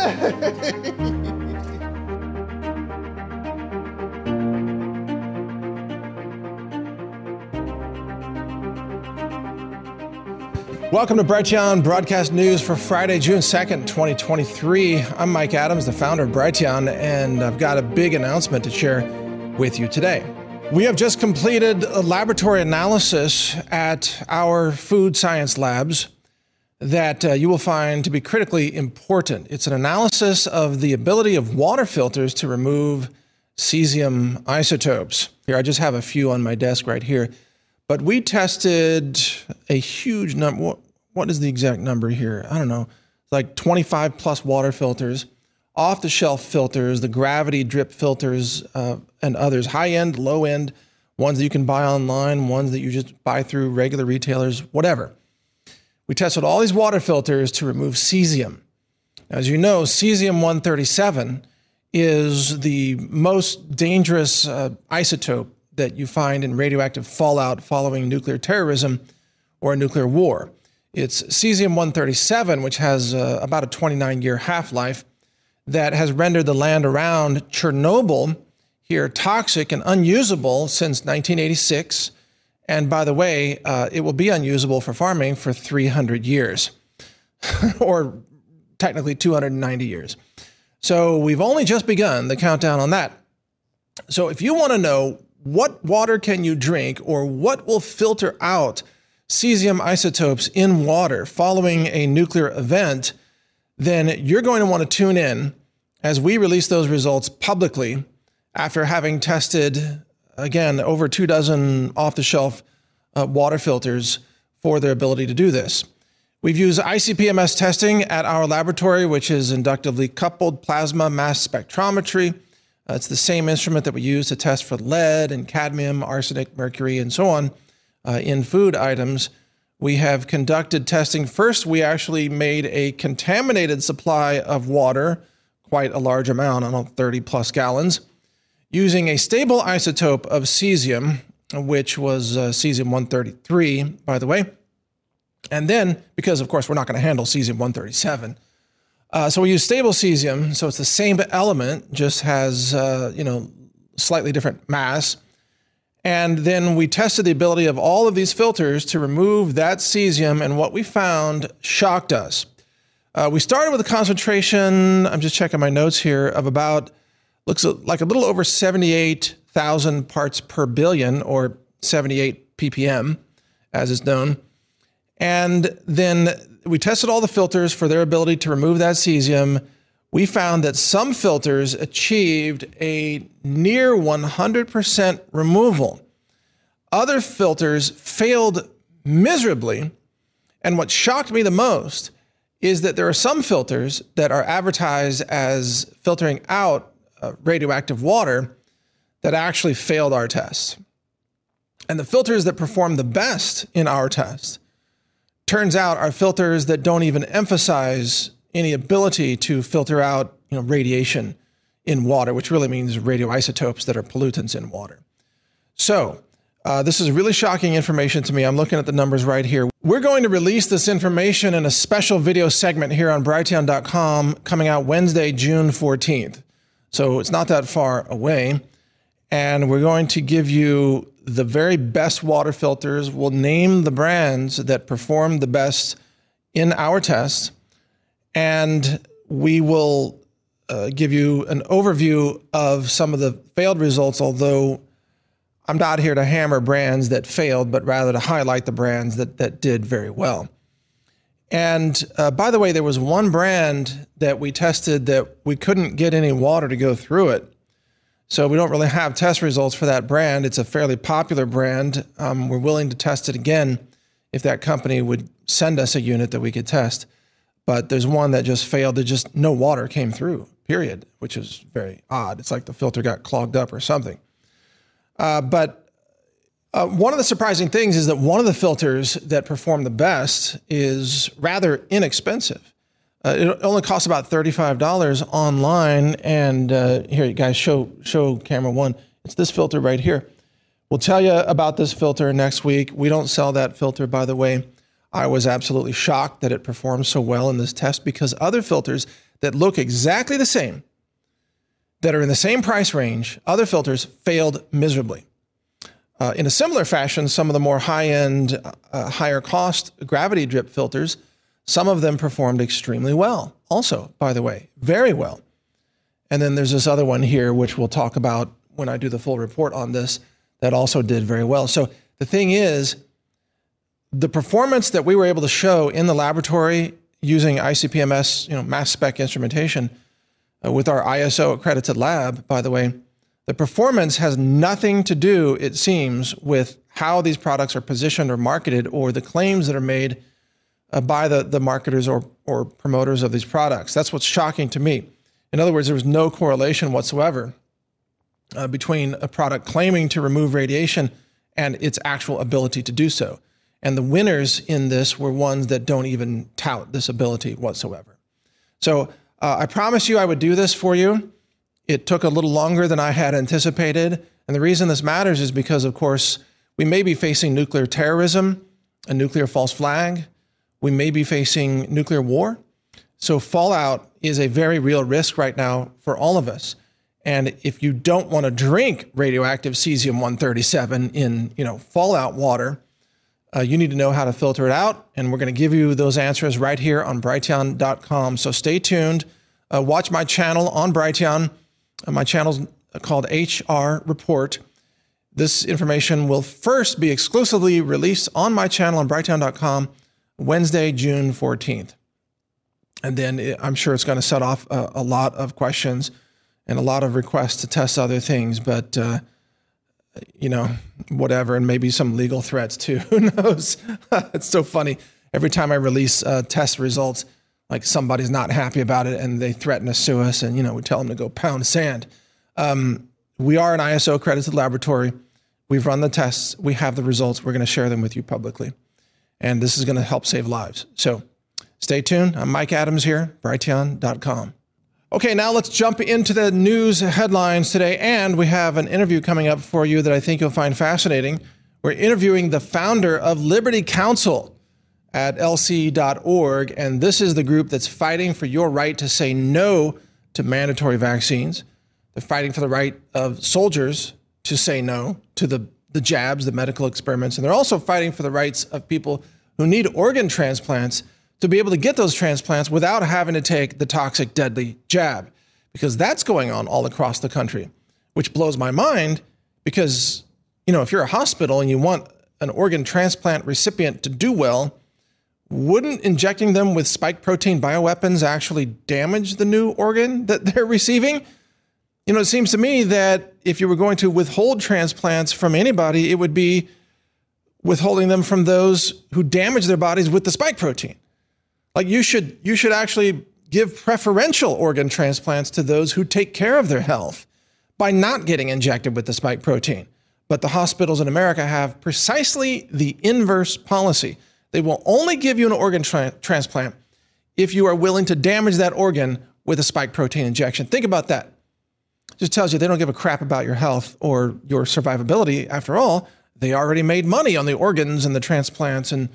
Welcome to Brighteon Broadcast News for Friday, June 2nd, 2023. I'm Mike Adams, the founder of Brighteon, and I've got a big announcement to share with you today. We have just completed a laboratory analysis at our food science labs that you will find to be critically important. It's an analysis of the ability of water filters to remove cesium isotopes. Here, I just have a few on my desk right here. But we tested a huge number. What is the exact number here? I don't know. Like 25 plus water filters, off-the-shelf filters, the gravity drip filters, and others, high-end, low-end, ones that you can buy online, ones that you just buy through regular retailers, whatever. We tested all these water filters to remove cesium. As you know, cesium-137 is the most dangerous isotope that you find in radioactive fallout following nuclear terrorism or a nuclear war. It's cesium-137, which has about a 29-year half-life, that has rendered the land around Chernobyl here toxic and unusable since 1986. And by the way, it will be unusable for farming for 300 years, or technically 290 years. So we've only just begun the countdown on that. So if you want to know what water can you drink, or what will filter out cesium isotopes in water following a nuclear event, then you're going to want to tune in as we release those results publicly after having tested, again, over 24 off-the-shelf water filters for their ability to do this. We've used ICP-MS testing at our laboratory, which is inductively coupled plasma mass spectrometry. It's the same instrument that we use to test for lead and cadmium, arsenic, mercury, and so on in food items. We have conducted testing. First, we actually made a contaminated supply of water, quite a large amount, I don't know, 30 plus gallons, using a stable isotope of cesium, which was cesium-133, by the way. And then, because of course we're not going to handle cesium-137, so we use stable cesium, so it's the same element, just has slightly different mass. And then we tested the ability of all of these filters to remove that cesium, and what we found shocked us. We started with a concentration, I'm just checking my notes here, of about, looks like a little over 78,000 parts per billion, or 78 ppm, as is known. And then we tested all the filters for their ability to remove that cesium. We found that some filters achieved a near 100% removal. Other filters failed miserably. And what shocked me the most is that there are some filters that are advertised as filtering out radioactive water that actually failed our test. And the filters that performed the best in our test, turns out, are filters that don't even emphasize any ability to filter out, radiation in water, which really means radioisotopes that are pollutants in water. So this is really shocking information to me. I'm looking at the numbers right here. We're going to release this information in a special video segment here on Brighteon.com coming out Wednesday, June 14th. So it's not that far away. And we're going to give you the very best water filters. We'll name the brands that performed the best in our test, and we will give you an overview of some of the failed results, although I'm not here to hammer brands that failed, but rather to highlight the brands that did very well. And by the way, there was one brand that we tested that we couldn't get any water to go through it. So we don't really have test results for that brand. It's a fairly popular brand. We're willing to test it again if that company would send us a unit that we could test. But there's one that just failed. There's just no water came through, period, which is very odd. It's like the filter got clogged up or something. But one of the surprising things is that one of the filters that perform the best is rather inexpensive. It only costs about $35 online. And here, you guys, show camera one. It's this filter right here. We'll tell you about this filter next week. We don't sell that filter, by the way. I was absolutely shocked that it performed so well in this test because other filters that look exactly the same, that are in the same price range, other filters failed miserably. In a similar fashion, some of the more high-end, higher cost gravity drip filters, some of them performed extremely well. Also, by the way, very well. And then there's this other one here, which we'll talk about when I do the full report on this, that also did very well. So the thing is, the performance that we were able to show in the laboratory using ICP-MS, mass spec instrumentation with our ISO accredited lab, by the way, the performance has nothing to do, it seems, with how these products are positioned or marketed or the claims that are made by the marketers or promoters of these products. That's what's shocking to me. In other words, there was no correlation whatsoever between a product claiming to remove radiation and its actual ability to do so. And the winners in this were ones that don't even tout this ability whatsoever. So I promised you I would do this for you. It took a little longer than I had anticipated. And the reason this matters is because, of course, we may be facing nuclear terrorism, a nuclear false flag. We may be facing nuclear war. So fallout is a very real risk right now for all of us. And if you don't want to drink radioactive cesium-137 in, fallout water, you need to know how to filter it out. And we're going to give you those answers right here on Brighteon.com. So stay tuned. Watch my channel on Brighteon. My channel's called HR Report. This information will first be exclusively released on my channel on Brighteon.com Wednesday, June 14th. And then I'm sure it's going to set off a lot of questions and a lot of requests to test other things, but, whatever, and maybe some legal threats too. Who knows? It's so funny. Every time I release test results, like somebody's not happy about it and they threaten to sue us and, we tell them to go pound sand. We are an ISO accredited laboratory. We've run the tests. We have the results. We're going to share them with you publicly. And this is going to help save lives. So stay tuned. I'm Mike Adams here, Brighteon.com. Okay, now let's jump into the news headlines today. And we have an interview coming up for you that I think you'll find fascinating. We're interviewing the founder of Liberty Counsel at lc.org. And this is the group that's fighting for your right to say no to mandatory vaccines. They're fighting for the right of soldiers to say no to the jabs, the medical experiments. And they're also fighting for the rights of people who need organ transplants to be able to get those transplants without having to take the toxic, deadly jab, because that's going on all across the country, which blows my mind because, if you're a hospital and you want an organ transplant recipient to do well, wouldn't injecting them with spike protein bioweapons actually damage the new organ that they're receiving? It seems to me that if you were going to withhold transplants from anybody, it would be withholding them from those who damage their bodies with the spike protein. Like you should actually give preferential organ transplants to those who take care of their health by not getting injected with the spike protein. But the hospitals in America have precisely the inverse policy. They will only give you an organ transplant if you are willing to damage that organ with a spike protein injection. Think about that. Just tells you they don't give a crap about your health or your survivability. After all, they already made money on the organs and the transplants and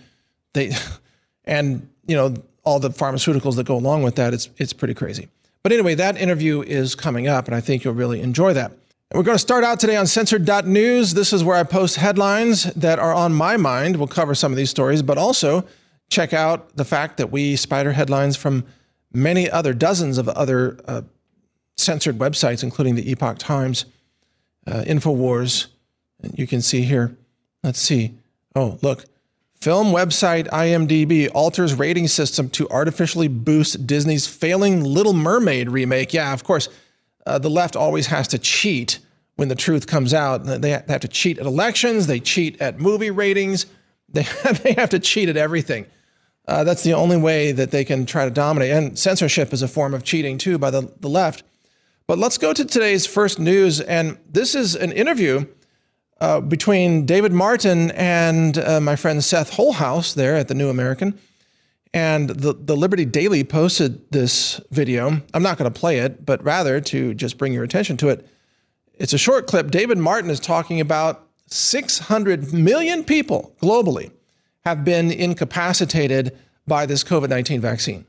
all the pharmaceuticals that go along with that. It's pretty crazy. But anyway, that interview is coming up and I think you'll really enjoy that. And we're going to start out today on censored.news. This is where I post headlines that are on my mind. We'll cover some of these stories, but also check out the fact that we spider headlines from dozens of other censored websites, including the Epoch Times, InfoWars. And you can see here, let's see. Oh, look. Film website IMDb alters rating system to artificially boost Disney's failing Little Mermaid remake. Yeah, of course, the left always has to cheat when the truth comes out. They have to cheat at elections. They cheat at movie ratings. They have to cheat at everything. That's the only way that they can try to dominate. And censorship is a form of cheating, too, by the left. But let's go to today's first news. And this is an interview between David Martin and my friend Seth Holhouse there at the New American. And the Liberty Daily posted this video. I'm not going to play it, but rather to just bring your attention to it. It's a short clip. David Martin is talking about 600 million people globally have been incapacitated by this COVID-19 vaccine.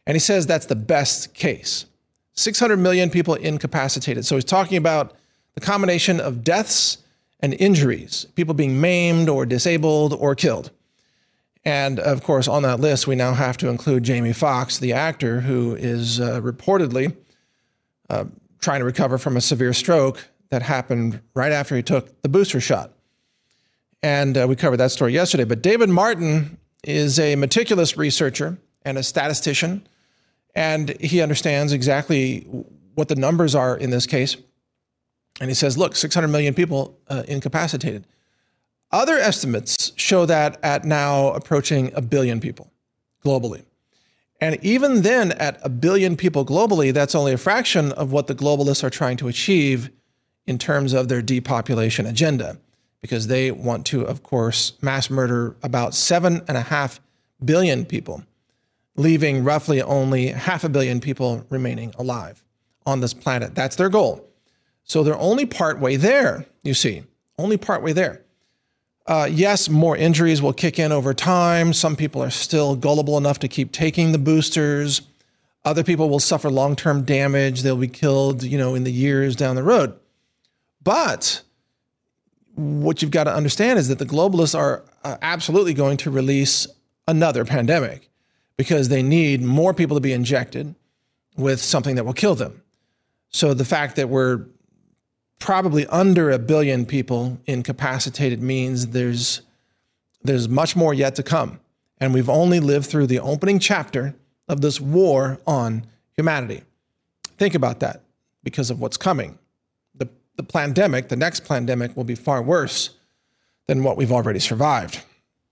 And he says that's the best case. 600 million people incapacitated. So he's talking about the combination of deaths and injuries, people being maimed or disabled or killed. And of course, on that list, we now have to include Jamie Foxx, the actor who is reportedly trying to recover from a severe stroke that happened right after he took the booster shot. And we covered that story yesterday. But David Martin is a meticulous researcher and a statistician, and he understands exactly what the numbers are in this case. And he says, look, 600 million people incapacitated. Other estimates show that at now approaching 1 billion people globally. And even then, at 1 billion people globally, that's only a fraction of what the globalists are trying to achieve in terms of their depopulation agenda, because they want to, of course, mass murder about 7.5 billion people, leaving roughly only 500 million people remaining alive on this planet. That's their goal. So they're only partway there, you see, only partway there. Yes, more injuries will kick in over time. Some people are still gullible enough to keep taking the boosters. Other people will suffer long-term damage. They'll be killed, in the years down the road. But what you've got to understand is that the globalists are absolutely going to release another pandemic because they need more people to be injected with something that will kill them. So the fact that we're probably under 1 billion people incapacitated means there's much more yet to come. And we've only lived through the opening chapter of this war on humanity. Think about that because of what's coming. The pandemic, the next pandemic, will be far worse than what we've already survived.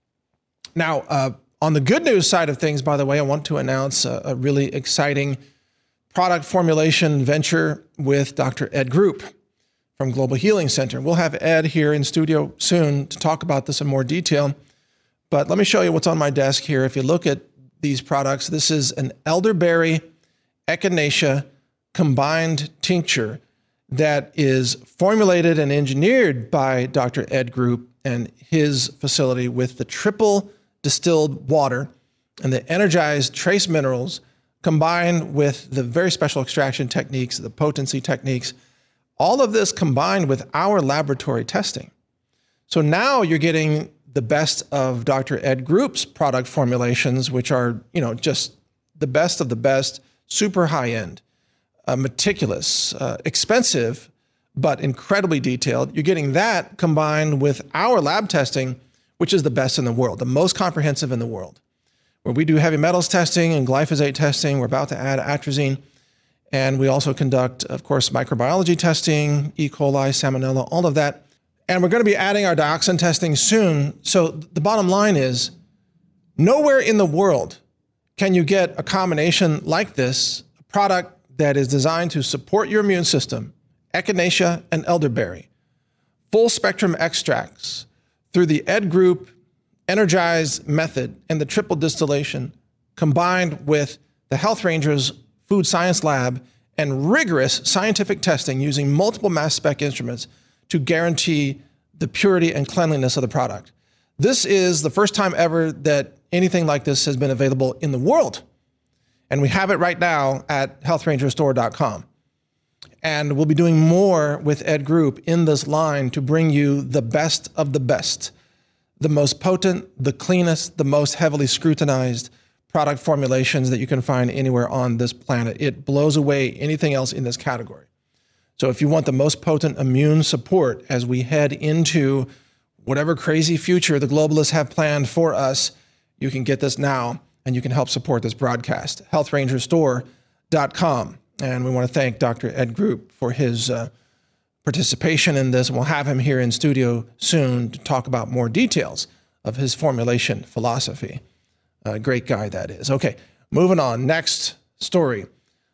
Now, on the good news side of things, by the way, I want to announce a really exciting product formulation venture with Dr. Ed Group from Global Healing Center. We'll have Ed here in studio soon to talk about this in more detail. But let me show you what's on my desk here. If you look at these products, this is an elderberry echinacea combined tincture that is formulated and engineered by Dr. Ed Group and his facility with the triple distilled water and the energized trace minerals combined with the very special extraction techniques, the potency techniques, all of this combined with our laboratory testing. So now you're getting the best of Dr. Ed Group's product formulations, which are, just the best of the best, super high end. Meticulous, expensive, but incredibly detailed. You're getting that combined with our lab testing, which is the best in the world, the most comprehensive in the world, where we do heavy metals testing and glyphosate testing. We're about to add atrazine. And we also conduct, of course, microbiology testing, E. coli, salmonella, all of that. And we're going to be adding our dioxin testing soon. So the bottom line is, nowhere in the world can you get a combination like this, a product that is designed to support your immune system, echinacea and elderberry, full spectrum extracts through the Ed Group energized method and the triple distillation combined with the Health Rangers Food Science Lab and rigorous scientific testing using multiple mass spec instruments to guarantee the purity and cleanliness of the product. This is the first time ever that anything like this has been available in the world. And we have it right now at healthrangerstore.com. And we'll be doing more with Ed Group in this line to bring you the best of the best, the most potent, the cleanest, the most heavily scrutinized product formulations that you can find anywhere on this planet. It blows away anything else in this category. So if you want the most potent immune support as we head into whatever crazy future the globalists have planned for us, you can get this now. And you can help support this broadcast, healthrangerstore.com. And we want to thank Dr. Ed Group for his participation in this. And we'll have him here in studio soon to talk about more details of his formulation philosophy. Great guy that is. Okay, moving on. Next story.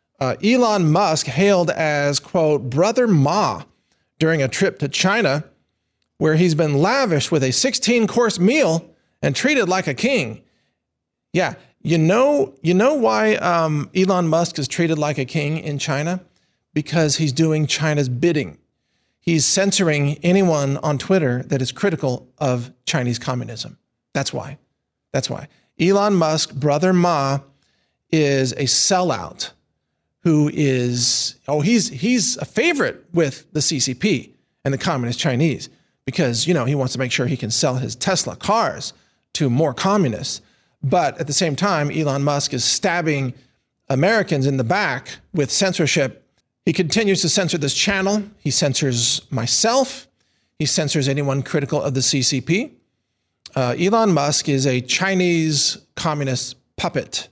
Elon Musk hailed as, quote, Brother Ma during a trip to China, where he's been lavished with a 16-course meal and treated like a king. Yeah, you know why Elon Musk is treated like a king in China? Because he's doing China's bidding. He's censoring anyone on Twitter that is critical of Chinese communism. That's why. Elon Musk, Brother Ma, is a sellout who is, he's a favorite with the CCP and the Communist Chinese because, he wants to make sure he can sell his Tesla cars to more communists. But at the same time, Elon Musk is stabbing Americans in the back with censorship. He continues to censor this channel. He censors myself. He censors anyone critical of the CCP. Elon Musk is a Chinese communist puppet.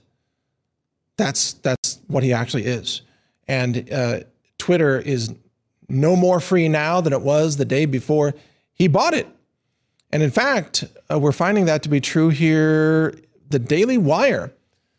That's what he actually is. And Twitter is no more free now than it was the day before he bought it. And in fact, we're finding that to be true here. The Daily Wire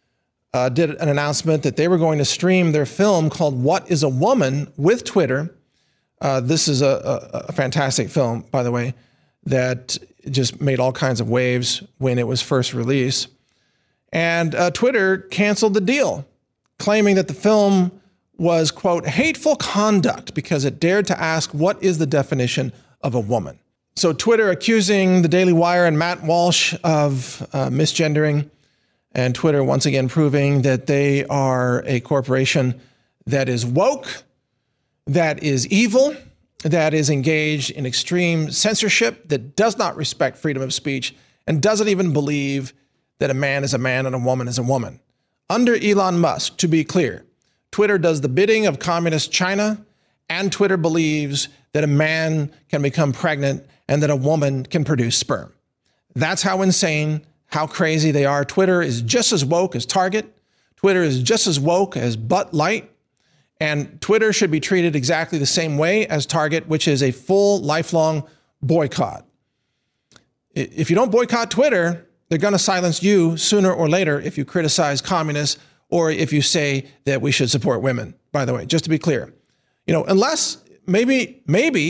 did an announcement that they were going to stream their film called What is a Woman with Twitter. This is a fantastic film, by the way, that just made all kinds of waves when it was first released. And Twitter canceled the deal, claiming that the film was, quote, hateful conduct because it dared to ask what is the definition of a woman. So Twitter accusing the Daily Wire and Matt Walsh of misgendering, and Twitter once again proving that they are a corporation that is woke, that is evil, that is engaged in extreme censorship, that does not respect freedom of speech, and doesn't even believe that a man is a man and a woman is a woman. Under Elon Musk, to be clear, Twitter does the bidding of communist China, and Twitter believes that a man can become pregnant and that a woman can produce sperm. That's how insane, how crazy they are. Twitter is just as woke as Target. Twitter is just as woke as Butt Light. And Twitter should be treated exactly the same way as Target, which is a full lifelong boycott. If you don't boycott Twitter, they're going to silence you sooner or later if you criticize communists or if you say that we should support women, by the way, just to be clear. Unless maybe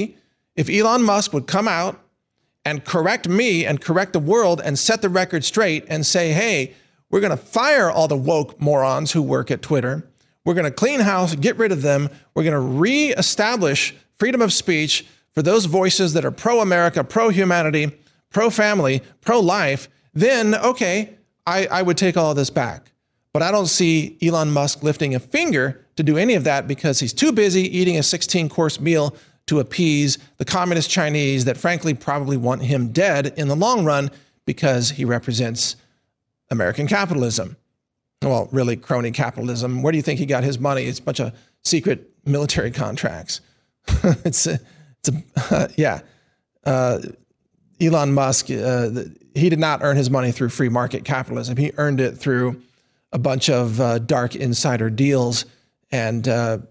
if Elon Musk would come out and correct me and correct the world and set the record straight and say, hey, we're going to fire all the woke morons who work at Twitter. We're going to clean house, get rid of them. We're going to reestablish freedom of speech for those voices that are pro-America, pro-humanity, pro-family, pro-life. Then, okay, I would take all of this back. But I don't see Elon Musk lifting a finger to do any of that because he's too busy eating a 16-course meal to appease the communist Chinese that frankly probably want him dead in the long run because he represents American capitalism. Well, really crony capitalism. Where do you think he got his money? It's a bunch of secret military contracts. Elon Musk, he did not earn his money through free market capitalism. He earned it through a bunch of dark insider deals and,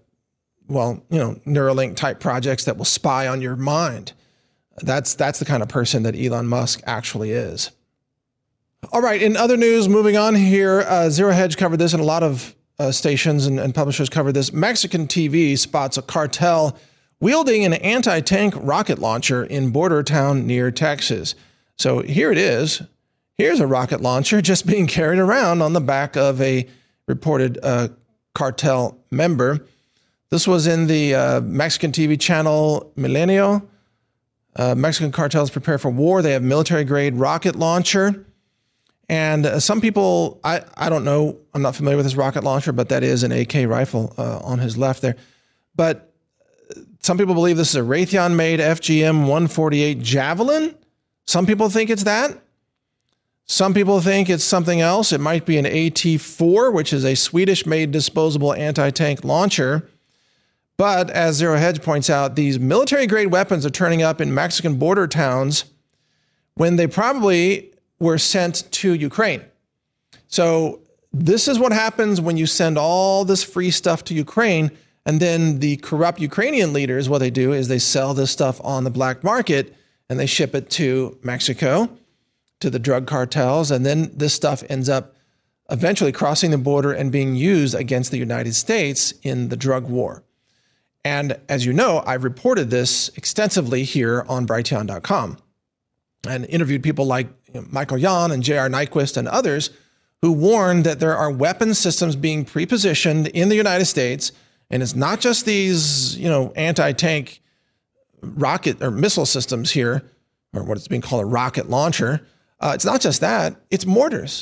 Neuralink type projects that will spy on your mind. That's the kind of person that Elon Musk actually is. All right. In other news, moving on here, Zero Hedge covered this and a lot of stations and publishers covered this. Mexican TV spots a cartel wielding an anti-tank rocket launcher in border town near Texas. So here it is. Here's a rocket launcher just being carried around on the back of a reported cartel member. This was in the Mexican TV channel Milenio. Mexican cartels prepare for war. They have military-grade rocket launcher. And some people, I don't know, I'm not familiar with this rocket launcher, but that is an AK rifle on his left there. But some people believe this is a Raytheon-made FGM-148 Javelin. Some people think it's that. Some people think it's something else. It might be an AT-4, which is a Swedish-made disposable anti-tank launcher. But as Zero Hedge points out, these military-grade weapons are turning up in Mexican border towns when they probably were sent to Ukraine. So this is what happens when you send all this free stuff to Ukraine, and then the corrupt Ukrainian leaders, what they do is they sell this stuff on the black market, and they ship it to Mexico, to the drug cartels, and then this stuff ends up eventually crossing the border and being used against the United States in the drug war. And as you know, I've reported this extensively here on Brighteon.com and interviewed people like Michael Yon and J.R. Nyquist and others who warn that there are weapon systems being pre-positioned in the United States. And it's not just these, anti-tank rocket or missile systems here, or what is being called a rocket launcher. It's not just that, it's mortars.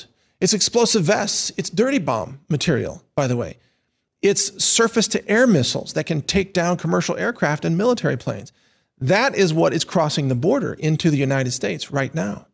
It's explosive vests. It's dirty bomb material, by the way. It's surface-to-air missiles that can take down commercial aircraft and military planes. That is what is crossing the border into the United States right now.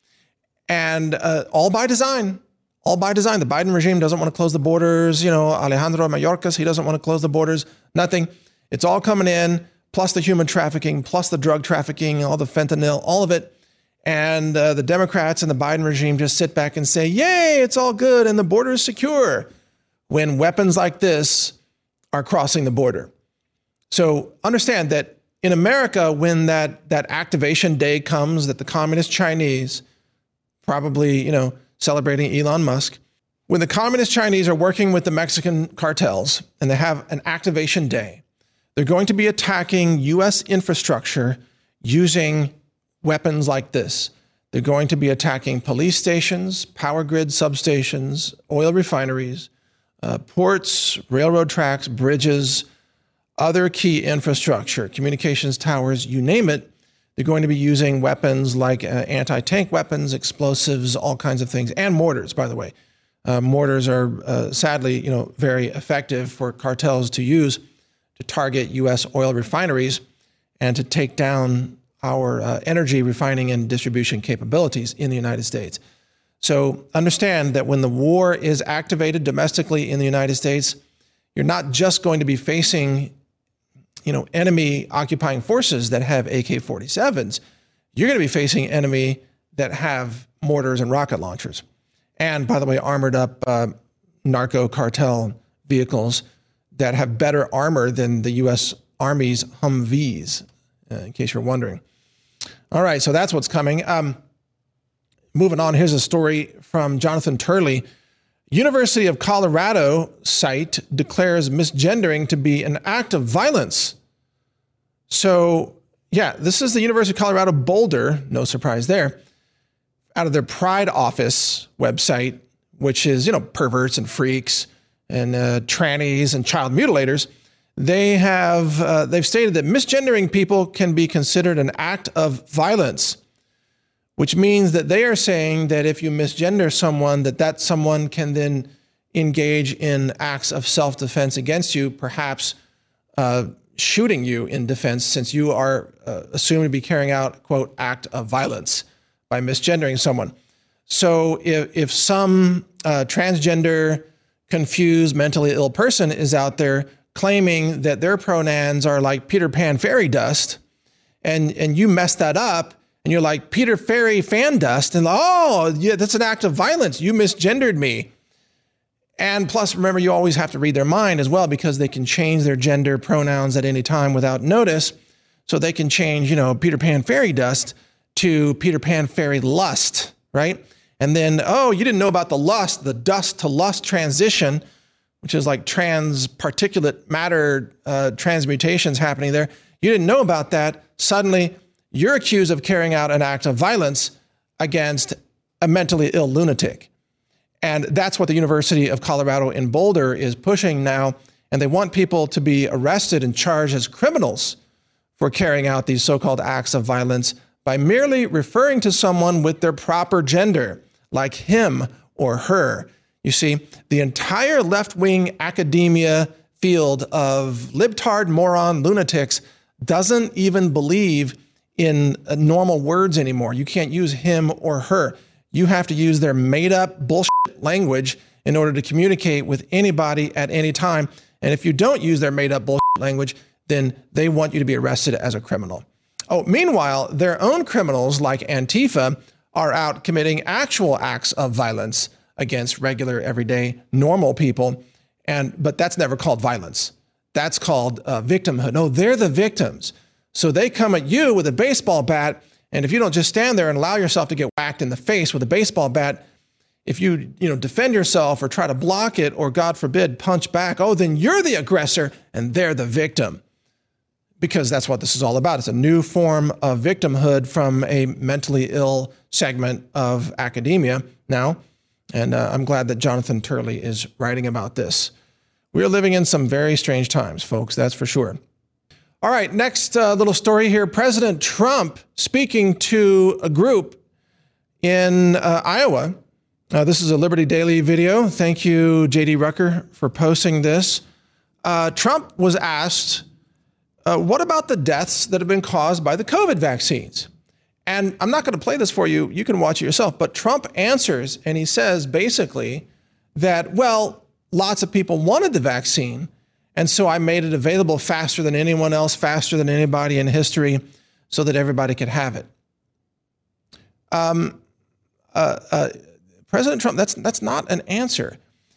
And all by design. All by design. The Biden regime doesn't want to close the borders. Alejandro Mayorkas, he doesn't want to close the borders. Nothing. It's all coming in, plus the human trafficking, plus the drug trafficking, all the fentanyl, all of it. And the Democrats and the Biden regime just sit back and say, yay, it's all good and the border is secure, when weapons like this are crossing the border. So understand that in America, when that activation day comes, that the communist Chinese, probably, celebrating Elon Musk, when the communist Chinese are working with the Mexican cartels and they have an activation day, they're going to be attacking U.S. infrastructure using weapons like this. They're going to be attacking police stations, power grid substations, oil refineries, ports, railroad tracks, bridges, other key infrastructure, communications towers, you name it. They're going to be using weapons like anti-tank weapons, explosives, all kinds of things, and mortars, by the way. Mortars are sadly, very effective for cartels to use to target U.S. oil refineries and to take down our energy refining and distribution capabilities in the United States. So understand that when the war is activated domestically in the United States, you're not just going to be facing, enemy occupying forces that have AK-47s. You're going to be facing enemy that have mortars and rocket launchers. And by the way, armored up narco cartel vehicles that have better armor than the U.S. Army's Humvees, in case you're wondering. All right, so that's what's coming. Moving on, here's a story from Jonathan Turley. University of Colorado site declares misgendering to be an act of violence. So, yeah, this is the University of Colorado Boulder, no surprise there, out of their Pride Office website, which is, perverts and freaks and trannies and child mutilators. They've stated that misgendering people can be considered an act of violence, which means that they are saying that if you misgender someone, that someone can then engage in acts of self-defense against you, perhaps shooting you in defense, since you are assumed to be carrying out, quote, act of violence by misgendering someone. So if some transgender, confused, mentally ill person is out there claiming that their pronouns are like Peter Pan fairy dust, and you mess that up, and you're like Peter Fairy fan dust, and oh, yeah, that's an act of violence. You misgendered me. And plus, remember, you always have to read their mind as well, because they can change their gender pronouns at any time without notice. So they can change, Peter Pan fairy dust to Peter Pan fairy lust, right? And then, oh, you didn't know about the dust to lust transition, which is like trans particulate matter transmutations happening there. You didn't know about that. Suddenly, you're accused of carrying out an act of violence against a mentally ill lunatic. And that's what the University of Colorado in Boulder is pushing now. And they want people to be arrested and charged as criminals for carrying out these so-called acts of violence by merely referring to someone with their proper gender, like him or her. You see, the entire left-wing academia field of libtard, moron, lunatics doesn't even believe in normal words anymore. You can't use him or her. You have to use their made-up bullshit language in order to communicate with anybody at any time. And if you don't use their made-up bullshit language, then they want you to be arrested as a criminal. Oh, meanwhile, their own criminals like Antifa are out committing actual acts of violence against regular, everyday, normal people. But that's never called violence. That's called victimhood. No, they're the victims. So they come at you with a baseball bat, and if you don't just stand there and allow yourself to get whacked in the face with a baseball bat, if you defend yourself or try to block it, or God forbid, punch back, oh, then you're the aggressor and they're the victim. Because that's what this is all about. It's a new form of victimhood from a mentally ill segment of academia now. And I'm glad that Jonathan Turley is writing about this. We're living in some very strange times, folks, that's for sure. All right, next little story here. President Trump speaking to a group in Iowa This is a Liberty Daily video. Thank you, JD Rucker, for posting this. Trump was asked, what about the deaths that have been caused by the COVID vaccines? And I'm not going to play this for you. You can watch it yourself. But Trump answers, and he says basically that, well, lots of people wanted the vaccine, and so I made it available faster than anyone else, faster than anybody in history, so that everybody could have it. President Trump, that's not an answer.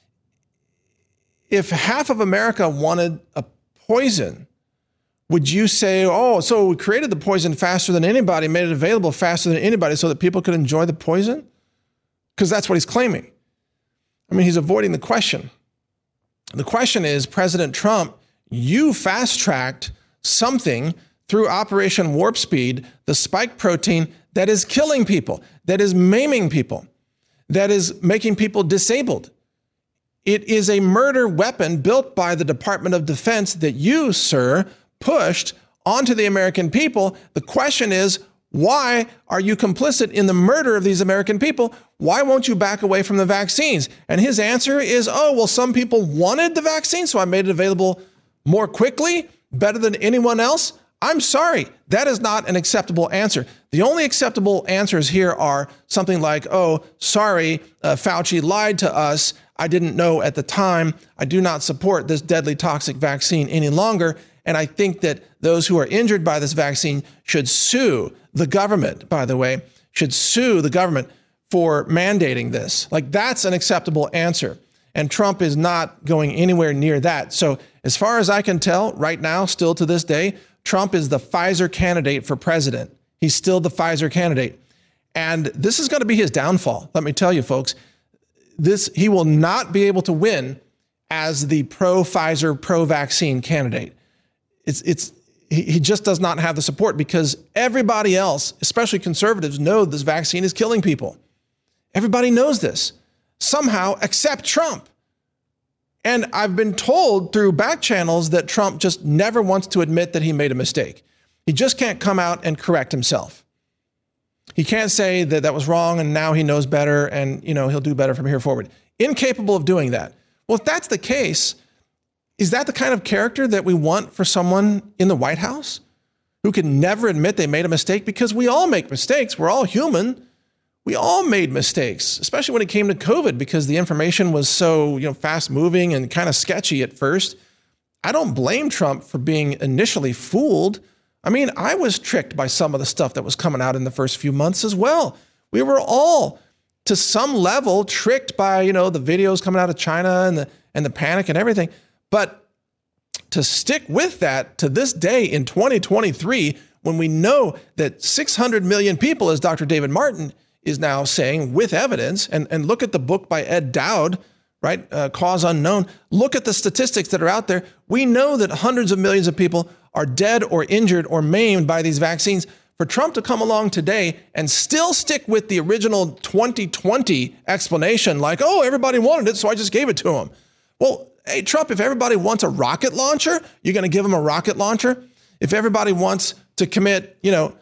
If half of America wanted a poison, would you say, oh, so we created the poison faster than anybody, made it available faster than anybody so that people could enjoy the poison? Because that's what he's claiming. I mean, he's avoiding the question. The question is, President Trump, you fast-tracked something through Operation Warp Speed, the spike protein that is killing people, that is maiming people, that is making people disabled. It is a murder weapon built by the Department of Defense that you, sir, pushed onto the American people. The question is, why are you complicit in the murder of these American people? Why won't you back away from the vaccines? And his answer is, oh, well, some people wanted the vaccine, so I made it available more quickly, better than anyone else. I'm sorry, that is not an acceptable answer. The only acceptable answers here are something like, oh, sorry, Fauci lied to us. I didn't know at the time. I do not support this deadly toxic vaccine any longer. And I think that those who are injured by this vaccine should sue the government, by the way, should sue the government for mandating this. Like, that's an acceptable answer. And Trump is not going anywhere near that. So as far as I can tell right now, still to this day, Trump is the Pfizer candidate for president. He's still the Pfizer candidate. And this is going to be his downfall. Let me tell you, folks, he will not be able to win as the pro-Pfizer, pro-vaccine candidate. He just does not have the support because everybody else, especially conservatives, know this vaccine is killing people. Everybody knows this somehow except Trump. And I've been told through back channels that Trump just never wants to admit that he made a mistake. He just can't come out and correct himself. He can't say that that was wrong and now he knows better and, he'll do better from here forward. Incapable of doing that. Well, if that's the case, is that the kind of character that we want for someone in the White House who can never admit they made a mistake? Because we all make mistakes. We're all human. We all made mistakes, especially when it came to COVID, because the information was so, fast moving and kind of sketchy at first. I don't blame Trump for being initially fooled. I mean, I was tricked by some of the stuff that was coming out in the first few months as well. We were all, to some level, tricked by, the videos coming out of China and the panic and everything. But to stick with that to this day in 2023, when we know that 600 million people, as Dr. David Martin is now saying with evidence, and look at the book by Ed Dowd, right? Cause Unknown. Look at the statistics that are out there. We know that hundreds of millions of people are dead or injured or maimed by these vaccines. For Trump to come along today and still stick with the original 2020 explanation, like, oh, everybody wanted it, so I just gave it to him. Well, hey, Trump, if everybody wants a rocket launcher, you're going to give them a rocket launcher? If everybody wants to commit,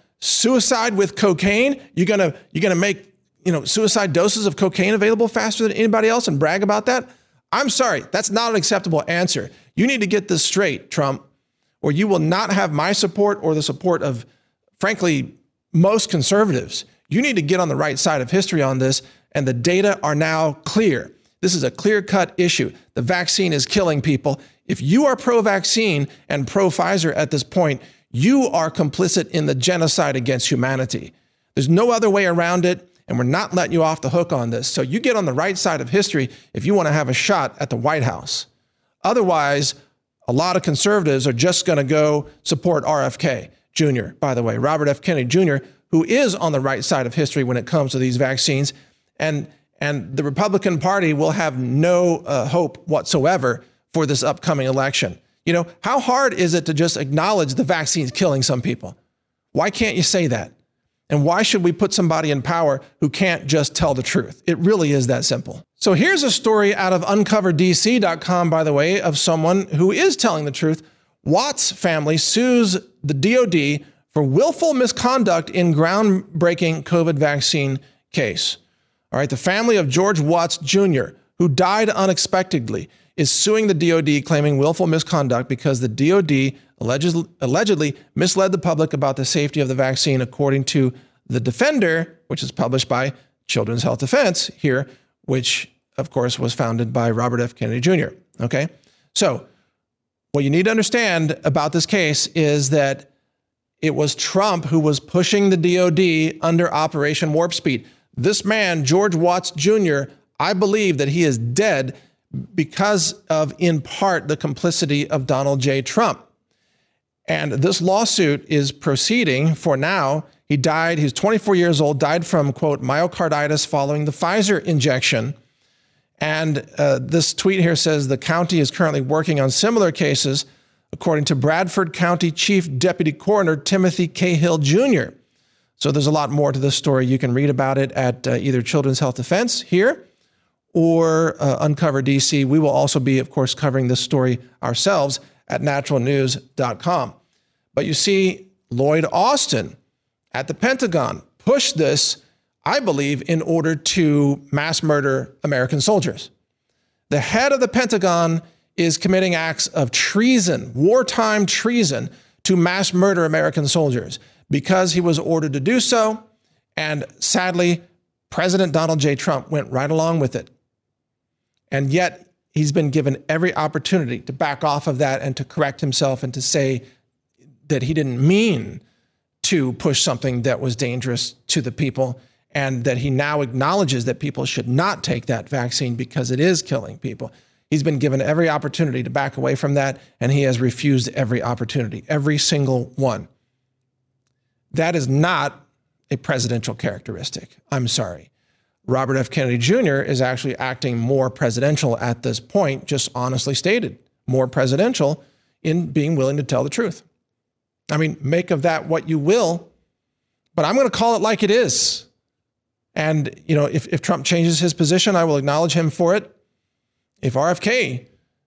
suicide with cocaine, you're going to make, suicide doses of cocaine available faster than anybody else and brag about that? I'm sorry, that's not an acceptable answer. You need to get this straight, Trump, or you will not have my support or the support of, frankly, most conservatives. You need to get on the right side of history on this, and the data are now clear. This is a clear-cut issue. The vaccine is killing people. If you are pro-vaccine and pro-Pfizer at this point, you are complicit in the genocide against humanity. There's no other way around it, and we're not letting you off the hook on this. So you get on the right side of history if you want to have a shot at the White House. Otherwise, a lot of conservatives are just going to go support RFK Jr., by the way, Robert F. Kennedy Jr., who is on the right side of history when it comes to these vaccines. And the Republican Party will have no hope whatsoever for this upcoming election. How hard is it to just acknowledge the vaccine's killing some people? Why can't you say that? And why should we put somebody in power who can't just tell the truth? It really is that simple. So here's a story out of uncoverdc.com, by the way, of someone who is telling the truth. Watts family sues the DOD for willful misconduct in groundbreaking COVID vaccine case. All right, the family of George Watts Jr., who died unexpectedly, is suing the DOD, claiming willful misconduct because the DOD allegedly misled the public about the safety of the vaccine, according to The Defender, which is published by Children's Health Defense here, which, of course, was founded by Robert F. Kennedy Jr. Okay? So what you need to understand about this case is that it was Trump who was pushing the DOD under Operation Warp Speed. This man, George Watts Jr., I believe that he is dead because of, in part, the complicity of Donald J. Trump. And this lawsuit is proceeding for now. He died, he's 24 years old, died from, quote, myocarditis following the Pfizer injection. And this tweet here says the county is currently working on similar cases, according to Bradford County Chief Deputy Coroner Timothy Cahill Jr. So there's a lot more to this story. You can read about it at either Children's Health Defense here or Uncover DC. We will also be, of course, covering this story ourselves at naturalnews.com. But you see, Lloyd Austin at the Pentagon pushed this, I believe, in order to mass murder American soldiers. The head of the Pentagon is committing acts of treason, wartime treason, to mass murder American soldiers because he was ordered to do so. And sadly, President Donald J. Trump went right along with it. And yet he's been given every opportunity to back off of that and to correct himself and to say that he didn't mean to push something that was dangerous to the people, and that he now acknowledges that people should not take that vaccine because it is killing people. He's been given every opportunity to back away from that, and he has refused every opportunity, every single one. That is not a presidential characteristic. I'm sorry. Robert F. Kennedy Jr. is actually acting more presidential at this point, just honestly stated, more presidential in being willing to tell the truth. I mean, make of that what you will, but I'm going to call it like it is. And, you know, if Trump changes his position, I will acknowledge him for it. If RFK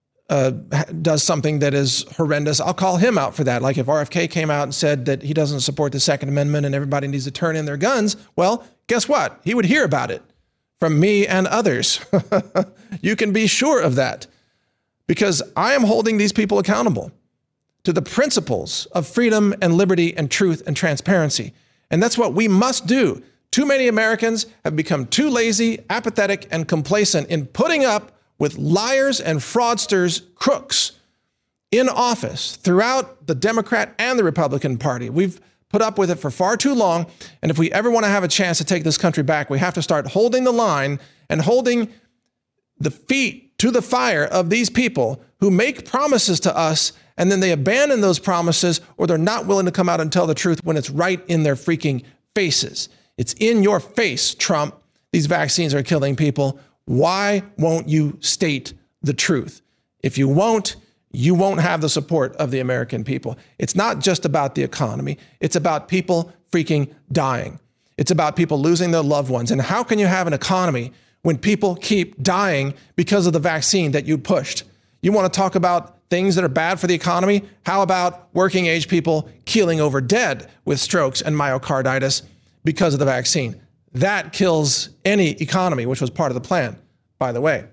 does something that is horrendous, I'll call him out for that. Like if RFK came out and said that he doesn't support the Second Amendment and everybody needs to turn in their guns, well, guess what? He would hear about it from me and others. You can be sure of that, because I am holding these people accountable to the principles of freedom and liberty and truth and transparency. And that's what we must do. Too many Americans have become too lazy, apathetic, and complacent in putting up with liars and fraudsters, crooks in office throughout the Democrat and the Republican Party. We've put up with it for far too long. And if we ever want to have a chance to take this country back, we have to start holding the line and holding the feet to the fire of these people who make promises to us and then they abandon those promises, or they're not willing to come out and tell the truth when it's right in their freaking faces. It's in your face, Trump. These vaccines are killing people. Why won't you state the truth? If you won't have the support of the American people. It's not just about the economy. It's about people freaking dying. It's about people losing their loved ones. And how can you have an economy when people keep dying because of the vaccine that you pushed? You want to talk about things that are bad for the economy? How about working age people keeling over dead with strokes and myocarditis because of the vaccine? That kills any economy, which was part of the plan, by the way.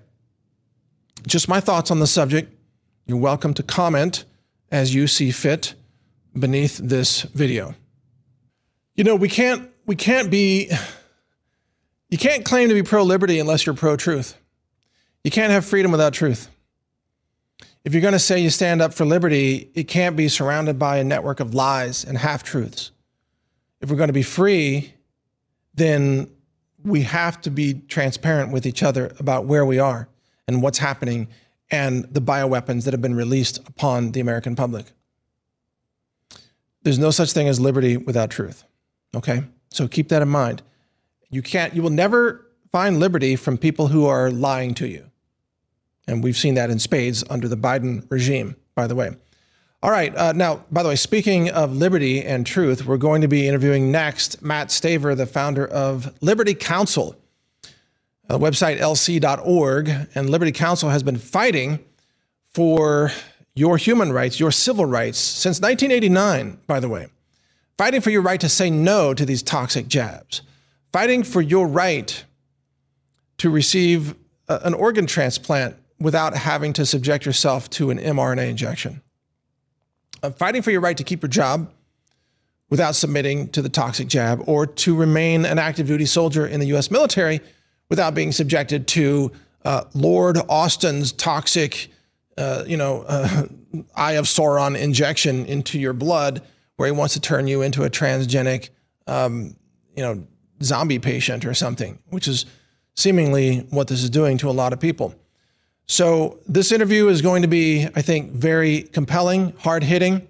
Just my thoughts on the subject. You're welcome to comment as you see fit beneath this video. You know, you can't claim to be pro-liberty unless you're pro-truth. You can't have freedom without truth. If you're going to say you stand up for liberty, it can't be surrounded by a network of lies and half-truths. If we're going to be free, then we have to be transparent with each other about where we are and what's happening and the bioweapons that have been released upon the American public. There's no such thing as liberty without truth. Okay? So keep that in mind. You will never find liberty from people who are lying to you. And we've seen that in spades under the Biden regime, by the way. All right. Now, by the way, speaking of liberty and truth, we're going to be interviewing next Matt Staver, the founder of Liberty Counsel, the website lc.org. And Liberty Counsel has been fighting for your human rights, your civil rights, since 1989, by the way. Fighting for your right to say no to these toxic jabs. Fighting for your right to receive an organ transplant without having to subject yourself to an mRNA injection. Fighting for your right to keep your job without submitting to the toxic jab, or to remain an active duty soldier in the U.S. military without being subjected to Lord Austin's toxic, Eye of Sauron injection into your blood, where he wants to turn you into a transgenic, zombie patient or something, which is seemingly what this is doing to a lot of people. So this interview is going to be, I think, very compelling, hard-hitting.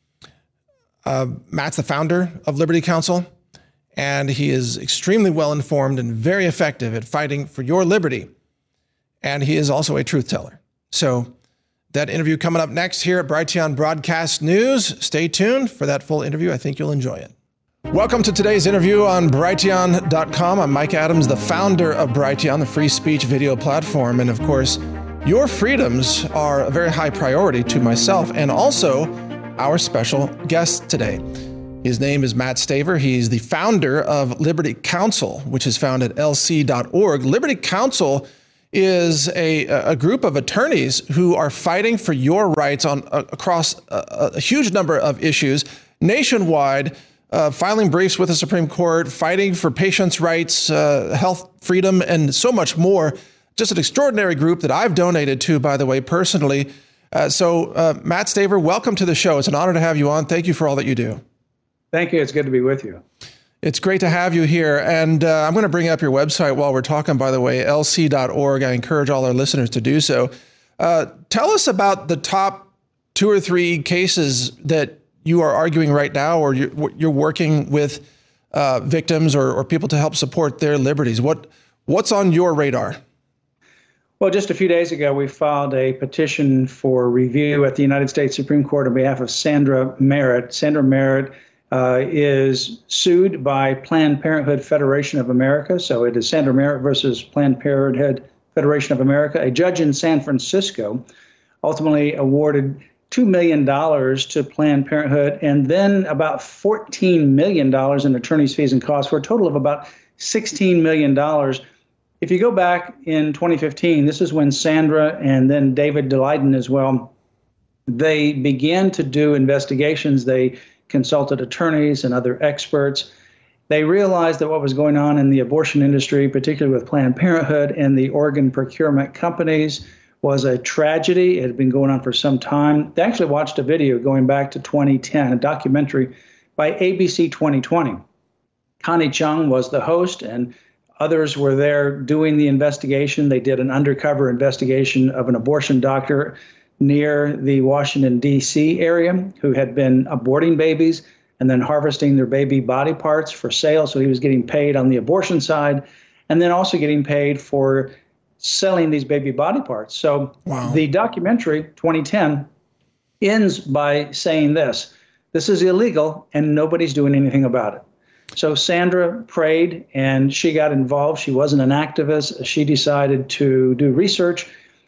Matt's the founder of Liberty Counsel, and he is extremely well-informed and very effective at fighting for your liberty. And he is also a truth teller. So that interview coming up next here at Brighteon Broadcast News. Stay tuned for that full interview. I think you'll enjoy it. Welcome to today's interview on Brighteon.com. I'm Mike Adams, the founder of Brighteon, the free speech video platform. And of course, your freedoms are a very high priority to myself and also our special guest today. His name is Matt Staver. He's the founder of Liberty Counsel, which is found at lc.org. Liberty Counsel is a group of attorneys who are fighting for your rights across a huge number of issues nationwide, filing briefs with the Supreme Court, fighting for patients' rights, health freedom, and so much more. Just an extraordinary group that I've donated to, by the way, personally. So Matt Staver, welcome to the show. It's an honor to have you on. Thank you for all that you do. Thank you. It's good to be with you. It's great to have you here. And I'm going to bring up your website while we're talking, by the way, lc.org. I encourage all our listeners to do so. Tell us about the top 2 or 3 cases that you are arguing right now, or you're working with victims or people to help support their liberties. What's on your radar? Well, just a few days ago, we filed a petition for review at the United States Supreme Court on behalf of Sandra Merritt. Sandra Merritt is sued by Planned Parenthood Federation of America. So it is Sandra Merritt versus Planned Parenthood Federation of America. A judge in San Francisco ultimately awarded $2 million to Planned Parenthood and then about $14 million in attorney's fees and costs, for a total of about $16 million. If you go back in 2015, this is when Sandra and then David Daleiden as well, they began to do investigations. They consulted attorneys and other experts. They realized that what was going on in the abortion industry, particularly with Planned Parenthood and the organ procurement companies, was a tragedy. It had been going on for some time. They actually watched a video going back to 2010, a documentary by ABC 2020. Connie Chung was the host, and others were there doing the investigation. They did an undercover investigation of an abortion doctor near the Washington, D.C. area who had been aborting babies and then harvesting their baby body parts for sale. So he was getting paid on the abortion side and then also getting paid for selling these baby body parts. So wow. The documentary, 2010, ends by saying this is illegal and nobody's doing anything about it. So Sandra prayed and she got involved. She wasn't an activist. She decided to do research,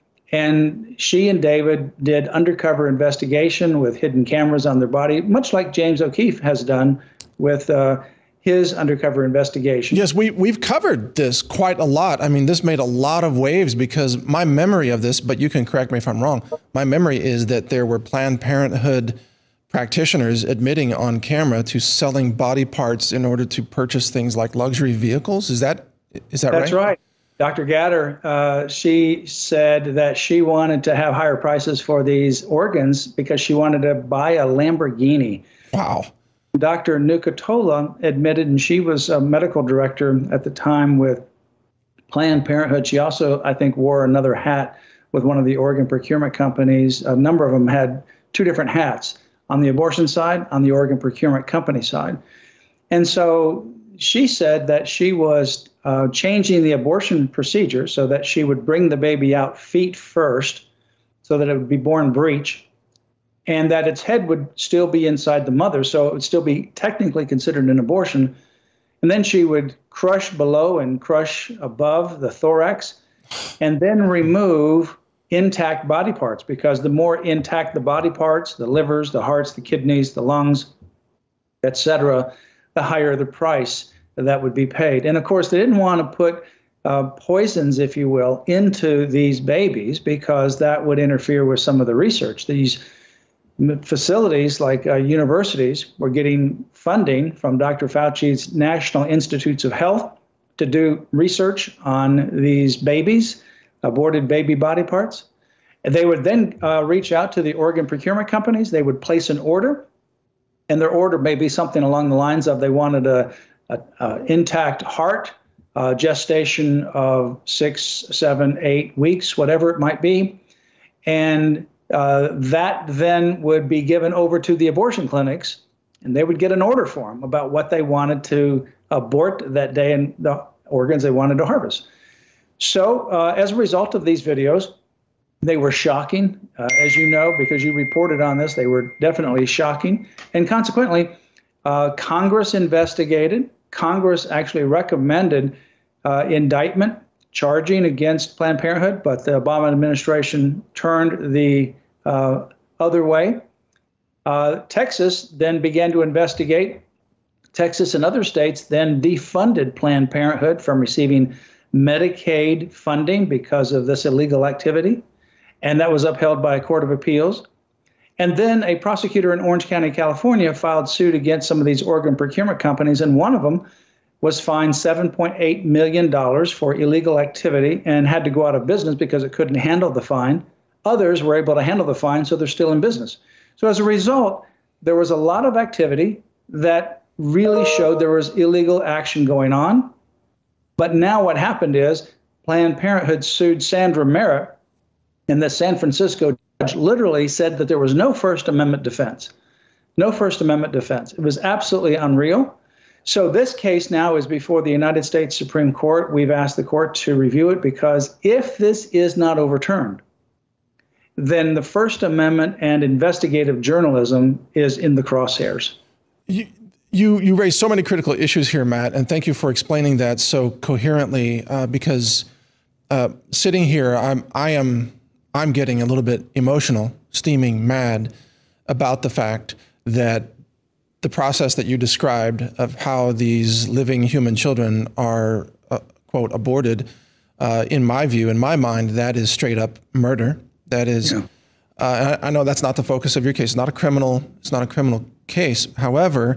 and she and David did undercover investigation with hidden cameras on their body, much like James O'Keefe has done with his undercover investigation. Yes, we've covered this quite a lot. I mean, this made a lot of waves because my memory of this, but you can correct me if I'm wrong, my memory is that there were Planned Parenthood practitioners admitting on camera to selling body parts in order to purchase things like luxury vehicles. Is that right? That's right. Dr. Gatter, she said that she wanted to have higher prices for these organs because she wanted to buy a Lamborghini. Wow. Dr. Nucatola admitted, and she was a medical director at the time with Planned Parenthood. She also, I think, wore another hat with one of the organ procurement companies. A number of them had 2 different hats, on the abortion side, on the organ procurement company side. And so she said that she was changing the abortion procedure so that she would bring the baby out feet first so that it would be born breech, and that its head would still be inside the mother, so it would still be technically considered an abortion. And then she would crush below and crush above the thorax, and then remove intact body parts, because the more intact the body parts, the livers, the hearts, the kidneys, the lungs, etc., the higher the price that would be paid. And of course, they didn't want to put poisons, if you will, into these babies because that would interfere with some of the research. These facilities like universities were getting funding from Dr. Fauci's National Institutes of Health to do research on these babies, aborted baby body parts. And they would then reach out to the organ procurement companies. They would place an order, and their order may be something along the lines of they wanted a intact heart, gestation of 6, 7, 8 weeks, whatever it might be. And that then would be given over to the abortion clinics, and they would get an order form about what they wanted to abort that day and the organs they wanted to harvest. So as a result of these videos, they were shocking, as you know, because you reported on this. They were definitely shocking. And consequently, Congress investigated. Congress actually recommended indictment, charging against Planned Parenthood, but the Obama administration turned the other way. Texas then began to investigate. Texas and other states then defunded Planned Parenthood from receiving Medicaid funding because of this illegal activity. And that was upheld by a court of appeals. And then a prosecutor in Orange County, California, filed suit against some of these organ procurement companies, and one of them was fined $7.8 million for illegal activity and had to go out of business because it couldn't handle the fine. Others were able to handle the fine, so they're still in business. So as a result, there was a lot of activity that really showed there was illegal action going on. But now what happened is Planned Parenthood sued Sandra Merritt, and the San Francisco judge literally said that there was no First Amendment defense. No First Amendment defense. It was absolutely unreal. So this case now is before the United States Supreme Court. We've asked the court to review it because if this is not overturned, then the First Amendment and investigative journalism is in the crosshairs. You raised so many critical issues here, Matt, and thank you for explaining that so coherently. Because sitting here, I'm getting a little bit emotional, steaming mad about the fact that the process that you described of how these living human children are, quote, aborted, in my view, in my mind, that is straight up murder. That is, I know that's not the focus of your case. It's not a criminal case. However,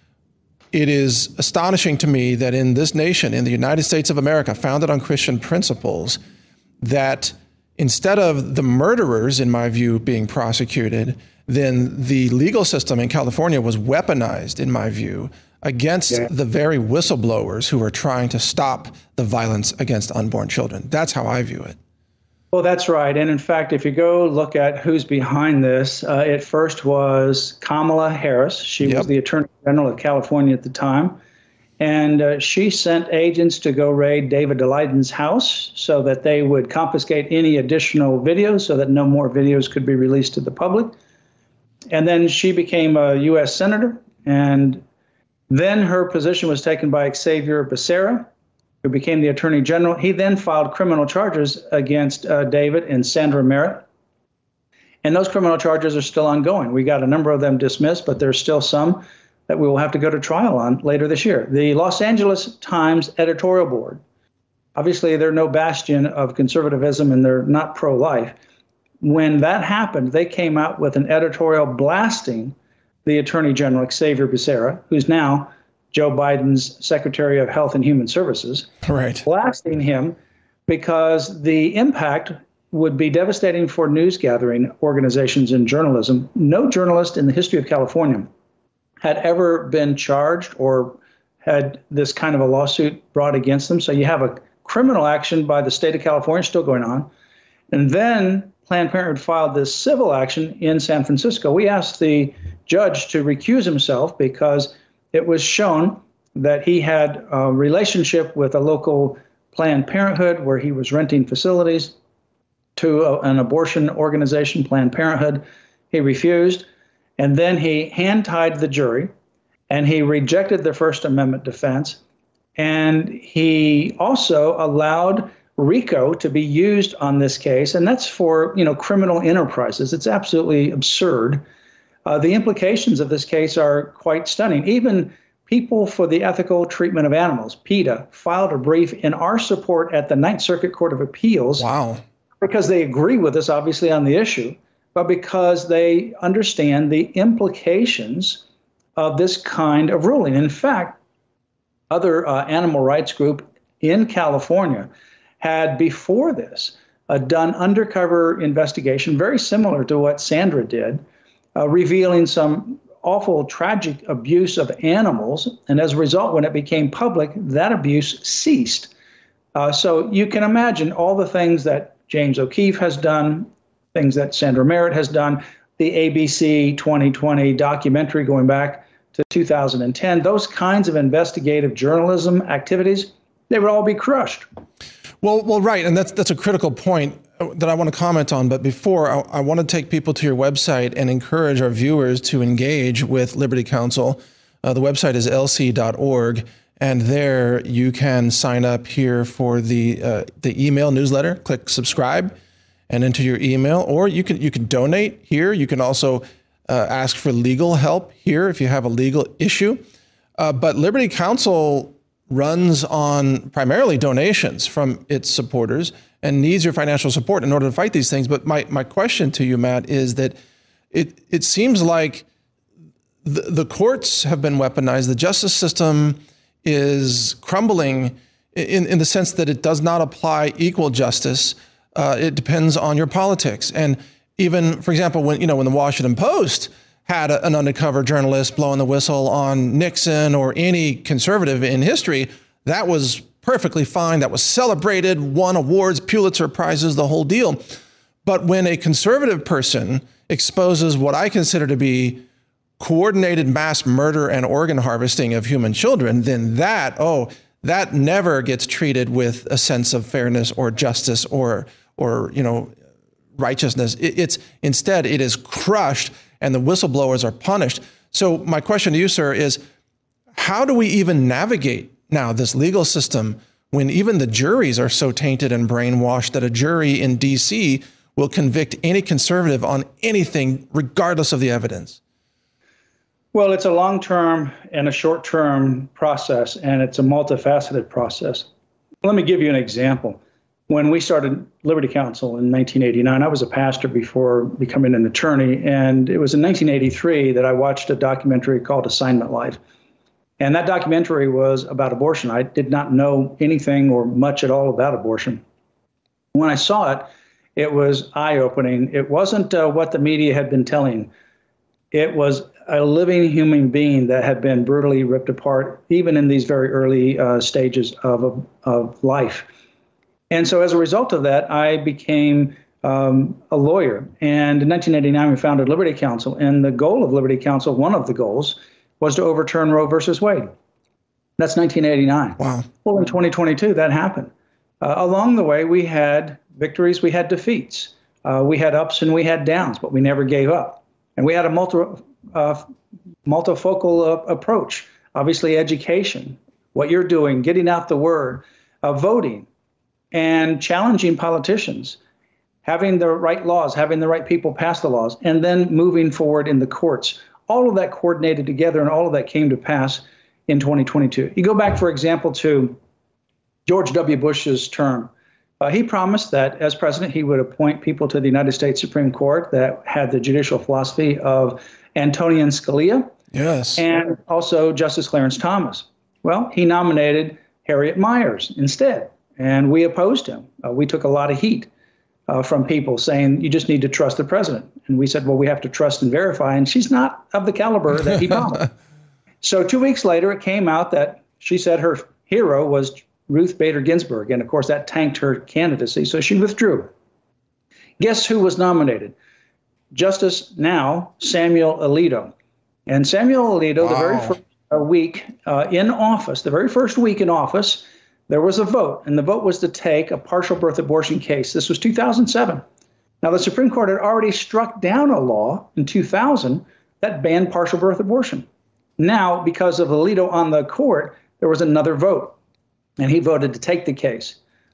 it is astonishing to me that in this nation, in the United States of America, founded on Christian principles, that instead of the murderers, in my view, being prosecuted, then the legal system in California was weaponized, in my view, against the very whistleblowers who are trying to stop the violence against unborn children. That's how I view it. Well, that's right. And in fact, if you go look at who's behind this, it first was Kamala Harris. She was the Attorney General of California at the time. And she sent agents to go raid David Daleiden's house so that they would confiscate any additional videos so that no more videos could be released to the public. And then she became a U.S. Senator. And then her position was taken by Xavier Becerra, who became the Attorney General. He then filed criminal charges against David and Sandra Merritt. And those criminal charges are still ongoing. We got a number of them dismissed, but there's still some that we will have to go to trial on later this year. The Los Angeles Times editorial board, obviously they're no bastion of conservatism and they're not pro-life. When that happened, they came out with an editorial blasting the Attorney General, Xavier Becerra, who's now Joe Biden's Secretary of Health and Human Services, blasting him because the impact would be devastating for news gathering organizations and journalism. No journalist in the history of California had ever been charged or had this kind of a lawsuit brought against them. So you have a criminal action by the state of California still going on. And then Planned Parenthood filed this civil action in San Francisco. We asked the judge to recuse himself because it was shown that he had a relationship with a local Planned Parenthood where he was renting facilities to an abortion organization, Planned Parenthood. He refused. And then he hand-tied the jury, and he rejected the First Amendment defense. And he also allowed RICO to be used on this case, and that's for criminal enterprises. It's absolutely absurd. The implications of this case are quite stunning. Even People for the Ethical Treatment of Animals, PETA, filed a brief in our support at the Ninth Circuit Court of Appeals. Wow. Because they agree with us, obviously, on the issue, but because they understand the implications of this kind of ruling. In fact, other animal rights group in California had before this done undercover investigation, very similar to what Sandra did, revealing some awful, tragic abuse of animals. And as a result, when it became public, that abuse ceased. So you can imagine all the things that James O'Keefe has done, things that Sandra Merritt has done, the ABC 2020 documentary going back to 2010, those kinds of investigative journalism activities, they would all be crushed. Well, right, and that's a critical point that I want to comment on. But before, I want to take people to your website and encourage our viewers to engage with Liberty Counsel. The website is lc.org, and there you can sign up here for the email newsletter. Click subscribe and enter your email, or you can donate here. You can also ask for legal help here if you have a legal issue. But Liberty Counsel runs on primarily donations from its supporters and needs your financial support in order to fight these things. But my question to you, Matt, is that it seems like the courts have been weaponized. The justice system is crumbling in the sense that it does not apply equal justice. It depends on your politics. And even, for example, when the Washington Post had an undercover journalist blowing the whistle on Nixon or any conservative in history, that was perfectly fine. That was celebrated, won awards, Pulitzer Prizes, the whole deal. But when a conservative person exposes what I consider to be coordinated mass murder and organ harvesting of human children, then that never gets treated with a sense of fairness or justice or righteousness. Instead, it is crushed and the whistleblowers are punished. So my question to you, sir, is how do we even navigate now this legal system when even the juries are so tainted and brainwashed that a jury in D.C. will convict any conservative on anything, regardless of the evidence? Well, it's a long-term and a short-term process, and it's a multifaceted process. Let me give you an example. When we started Liberty Counsel in 1989, I was a pastor before becoming an attorney, and it was in 1983 that I watched a documentary called Assignment Life. And that documentary was about abortion. I did not know anything or much at all about abortion. When I saw it, it was eye-opening. It wasn't what the media had been telling. It was a living human being that had been brutally ripped apart, even in these very early stages of life. And so as a result of that, I became a lawyer. And in 1989, we founded Liberty Counsel. And the goal of Liberty Counsel, one of the goals, was to overturn Roe versus Wade. That's 1989. Wow. Well, in 2022, that happened. Along the way, we had victories, we had defeats. We had ups and we had downs, but we never gave up. And we had a multifocal approach. Obviously, education, what you're doing, getting out the word, voting, and challenging politicians, having the right laws, having the right people pass the laws, and then moving forward in the courts. All of that coordinated together, and all of that came to pass in 2022. You go back, for example, to George W. Bush's term. He promised that as president, he would appoint people to the United States Supreme Court that had the judicial philosophy of Antonin Scalia. Yes. And also Justice Clarence Thomas. Well, he nominated Harriet Miers instead. And we opposed him. We took a lot of heat from people saying, you just need to trust the president. And we said, well, we have to trust and verify. And she's not of the caliber that he promised. So 2 weeks later, it came out that she said her hero was Ruth Bader Ginsburg. And of course, that tanked her candidacy. So she withdrew. Guess who was nominated? Justice now Samuel Alito. And Samuel Alito, wow. The very first week in office, the very first week in office, there was a vote, and the vote was to take a partial birth abortion case. This was 2007. Now, the Supreme Court had already struck down a law in 2000 that banned partial birth abortion. Now, because of Alito on the court, there was another vote, and he voted to take the case.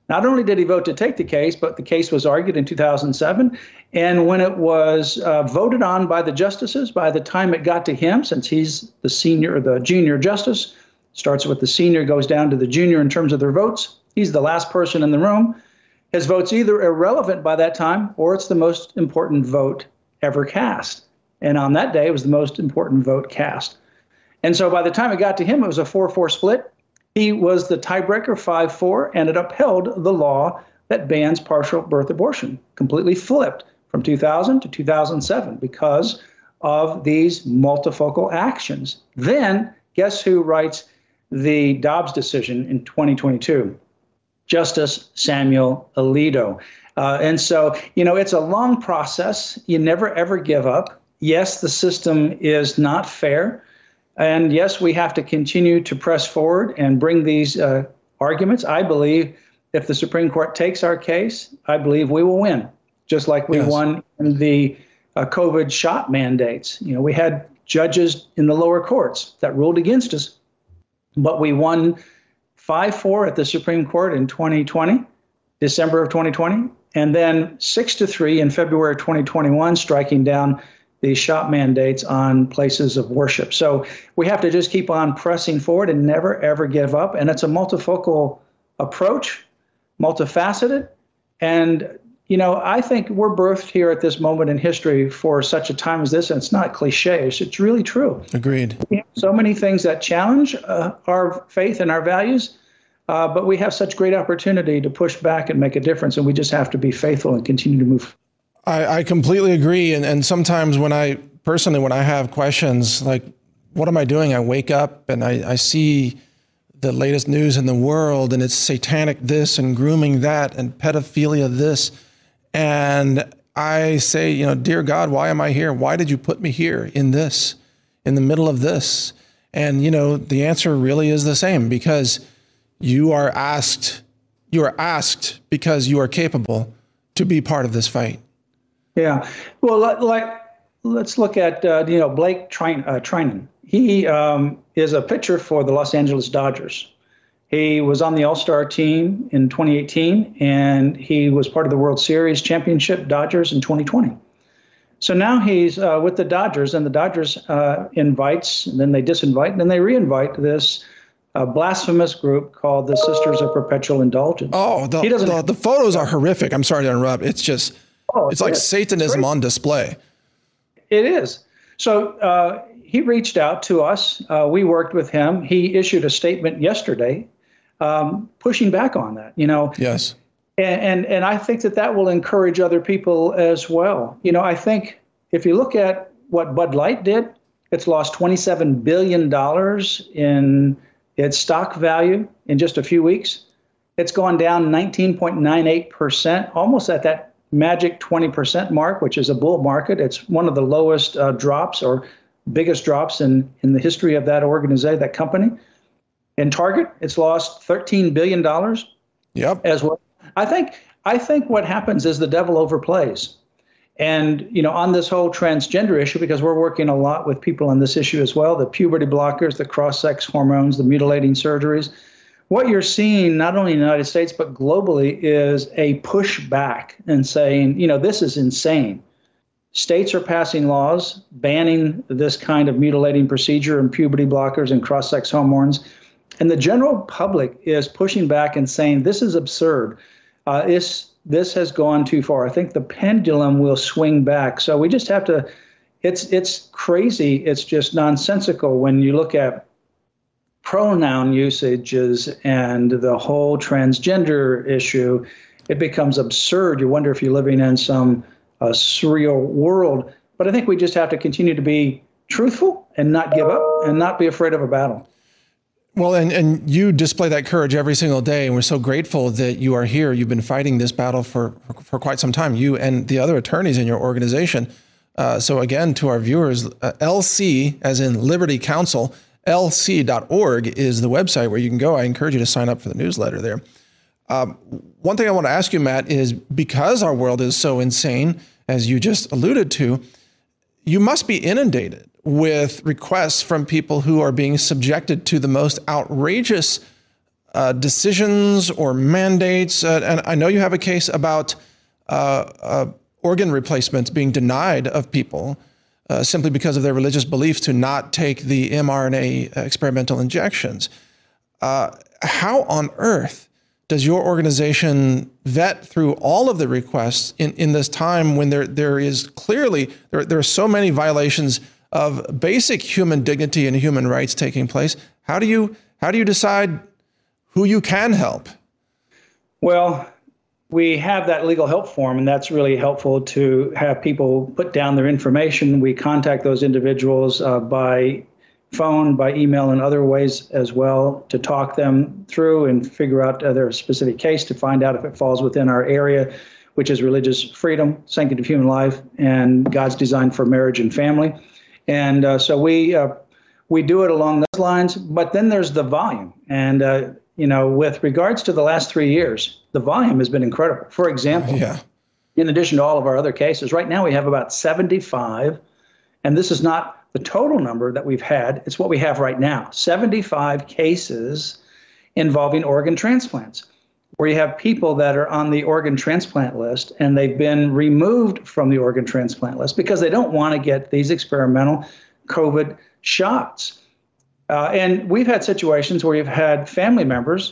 Not only did he vote to take the case, but the case was argued in 2007. And when it was voted on by the justices, by the time it got to him, since he's the junior justice, starts with the senior, goes down to the junior in terms of their votes. He's the last person in the room. His vote's either irrelevant by that time, or it's the most important vote ever cast. And on that day, it was the most important vote cast. And so by the time it got to him, it was a 4-4 split. He was the tiebreaker, 5-4, and it upheld the law that bans partial birth abortion, completely flipped from 2000 to 2007 because of these multifocal actions. Then, guess who writes the Dobbs decision in 2022? Justice Samuel Alito. And so, it's a long process. You never, ever give up. Yes, the system is not fair. And yes, we have to continue to press forward and bring these arguments. I believe if the Supreme Court takes our case, I believe we will win, just like we won in the COVID shot mandates. We had judges in the lower courts that ruled against us, but we won 5-4 at the Supreme Court in 2020, December of 2020, and then 6-3 in February 2021, striking down the shot mandates on places of worship. So we have to just keep on pressing forward and never, ever give up. And it's a multifocal approach, multifaceted. And, I think we're birthed here at this moment in history for such a time as this. And it's not cliche. It's really true. Agreed. We have so many things that challenge our faith and our values. But we have such great opportunity to push back and make a difference. And we just have to be faithful and continue to move. I completely agree. And sometimes when I have questions like, what am I doing? I wake up and I see the latest news in the world and it's satanic this and grooming that and pedophilia this. And I say, dear God, why am I here? Why did you put me here in this, in the middle of this? And, the answer really is the same, because you are asked because you are capable to be part of this fight. Yeah. Well, let's look at, Blake Trinan. He is a pitcher for the Los Angeles Dodgers. He was on the All-Star team in 2018, and he was part of the World Series championship Dodgers in 2020. So now he's with the Dodgers, and the Dodgers invites, and then they disinvite, and then they reinvite this blasphemous group called the Sisters of Perpetual Indulgence. Oh, the photos are horrific. I'm sorry to interrupt. It's just... it's like Satanism on display. It is. So he reached out to us. We worked with him. He issued a statement yesterday pushing back on that, Yes. And I think that will encourage other people as well. I think if you look at what Bud Light did, it's lost $27 billion in its stock value in just a few weeks. It's gone down 19.98%, almost at that magic 20% mark, which is a bull market. It's one of the lowest drops or biggest drops in the history of that organization, that company. In Target, it's lost $13 billion as well. I think what happens is the devil overplays. And, on this whole transgender issue, because we're working a lot with people on this issue as well, the puberty blockers, the cross-sex hormones, the mutilating surgeries, what you're seeing, not only in the United States, but globally, is a pushback and saying, this is insane. States are passing laws banning this kind of mutilating procedure and puberty blockers and cross-sex hormones. And the general public is pushing back and saying, this is absurd. This has gone too far. I think the pendulum will swing back. So we just have to, it's crazy. It's just nonsensical when you look at pronoun usages and the whole transgender issue. It becomes absurd. You wonder if you're living in some surreal world. But I think we just have to continue to be truthful and not give up and not be afraid of a battle. Well, and you display that courage every single day, and we're so grateful that you are here. You've been fighting this battle for quite some time, you and the other attorneys in your organization. So again, to our viewers, LC, as in Liberty Counsel, lc.org is the website where you can go. I encourage you to sign up for the newsletter there. One thing I want to ask you, Matt, is because our world is so insane, as you just alluded to, you must be inundated with requests from people who are being subjected to the most outrageous decisions or mandates? And I know you have a case about organ replacements being denied of people simply because of their religious beliefs to not take the mRNA experimental injections. How on earth does your organization vet through all of the requests in this time when there is clearly, there are so many violations of basic human dignity and human rights taking place? How do you decide who you can help? Well, we have that legal help form, and that's really helpful to have people put down their information. We contact those individuals by phone, by email, and other ways as well to talk them through and figure out their specific case to find out if it falls within our area, which is religious freedom, sanctity of human life, and God's design for marriage and family. And so we do it along those lines. But then there's the volume. And with regards to the last 3 years, the volume has been incredible. For example, in addition to all of our other cases, right now we have about 75, and this is not the total number that we've had, it's what we have right now, 75 cases involving organ transplants, where you have people that are on the organ transplant list and they've been removed from the organ transplant list because they don't want to get these experimental COVID shots. And we've had situations where you've had family members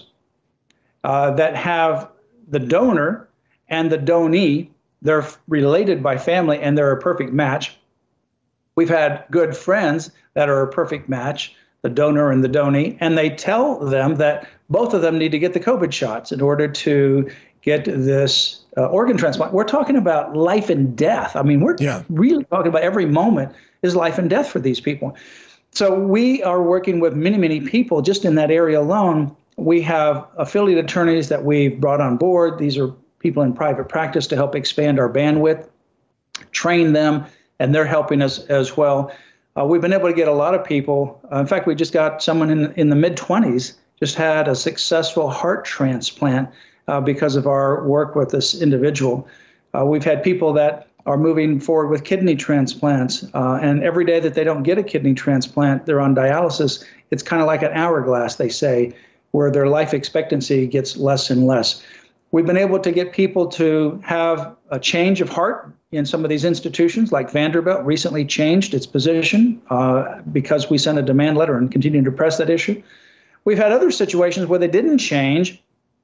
that have the donor and the donee. They're related by family and they're a perfect match. We've had good friends that are a perfect match, the donor and the donee, and they tell them that both of them need to get the COVID shots in order to get this organ transplant. We're talking about life and death. I mean, we're really talking about every moment is life and death for these people. So we are working with many, many people just in that area alone. We have affiliate attorneys that we've brought on board. These are people in private practice to help expand our bandwidth, train them, and they're helping us as well. We've been able to get a lot of people. In fact, we just got someone in the mid-20s, just had a successful heart transplant because of our work with this individual. We've had people that are moving forward with kidney transplants. And every day that they don't get a kidney transplant, they're on dialysis. It's kind of like an hourglass, they say, where their life expectancy gets less and less. We've been able to get people to have a change of heart in some of these institutions, like Vanderbilt recently changed its position because we sent a demand letter and continue to press that issue. We've had other situations where they didn't change,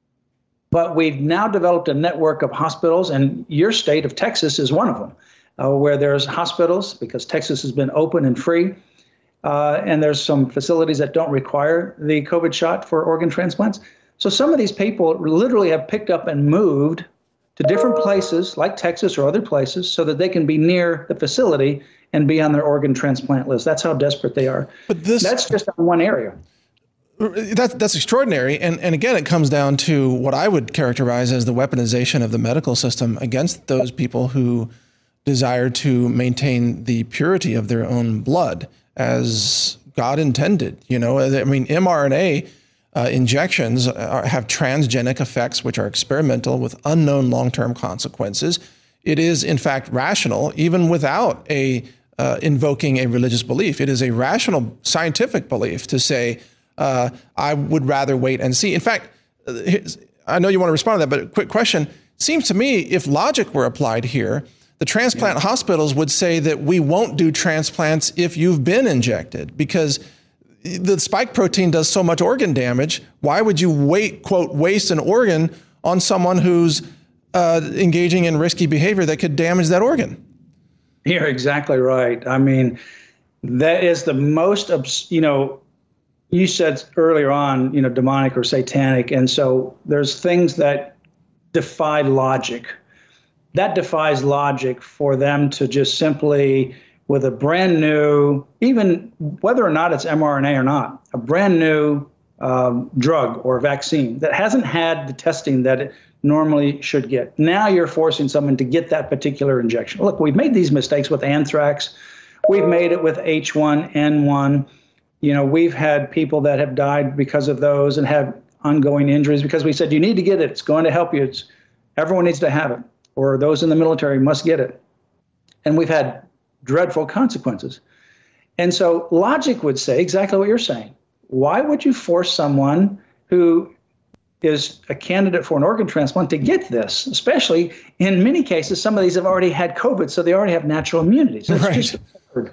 but we've now developed a network of hospitals, and your state of Texas is one of them, where there's hospitals, because Texas has been open and free, and there's some facilities that don't require the COVID shot for organ transplants. So some of these people literally have picked up and moved to different places like Texas or other places so that they can be near the facility and be on their organ transplant list. That's how desperate they are. But that's just on one area. That's extraordinary. And again, it comes down to what I would characterize as the weaponization of the medical system against those people who desire to maintain the purity of their own blood as God intended. I mean, mRNA injections have transgenic effects, which are experimental with unknown long-term consequences. It is, in fact, rational, even without invoking a religious belief. It is a rational scientific belief to say, I would rather wait and see. In fact, I know you want to respond to that, but a quick question. It seems to me if logic were applied here, the transplant hospitals would say that we won't do transplants if you've been injected because the spike protein does so much organ damage. Why would you waste an organ on someone who's engaging in risky behavior that could damage that organ? You're exactly right. I mean, that is the most, you said earlier on, demonic or satanic. And so there's things that defy logic. That defies logic for them to just simply, with a brand new, even whether or not it's mRNA or not, a brand new drug or vaccine that hasn't had the testing that it normally should get. Now you're forcing someone to get that particular injection. Look, we've made these mistakes with anthrax. We've made it with H1N1. We've had people that have died because of those and have ongoing injuries because we said, you need to get it. It's going to help you. Everyone needs to have it, or those in the military must get it. And we've had dreadful consequences. And so logic would say exactly what you're saying. Why would you force someone who is a candidate for an organ transplant to get this, especially in many cases, some of these have already had COVID, so they already have natural immunity. So it's just absurd.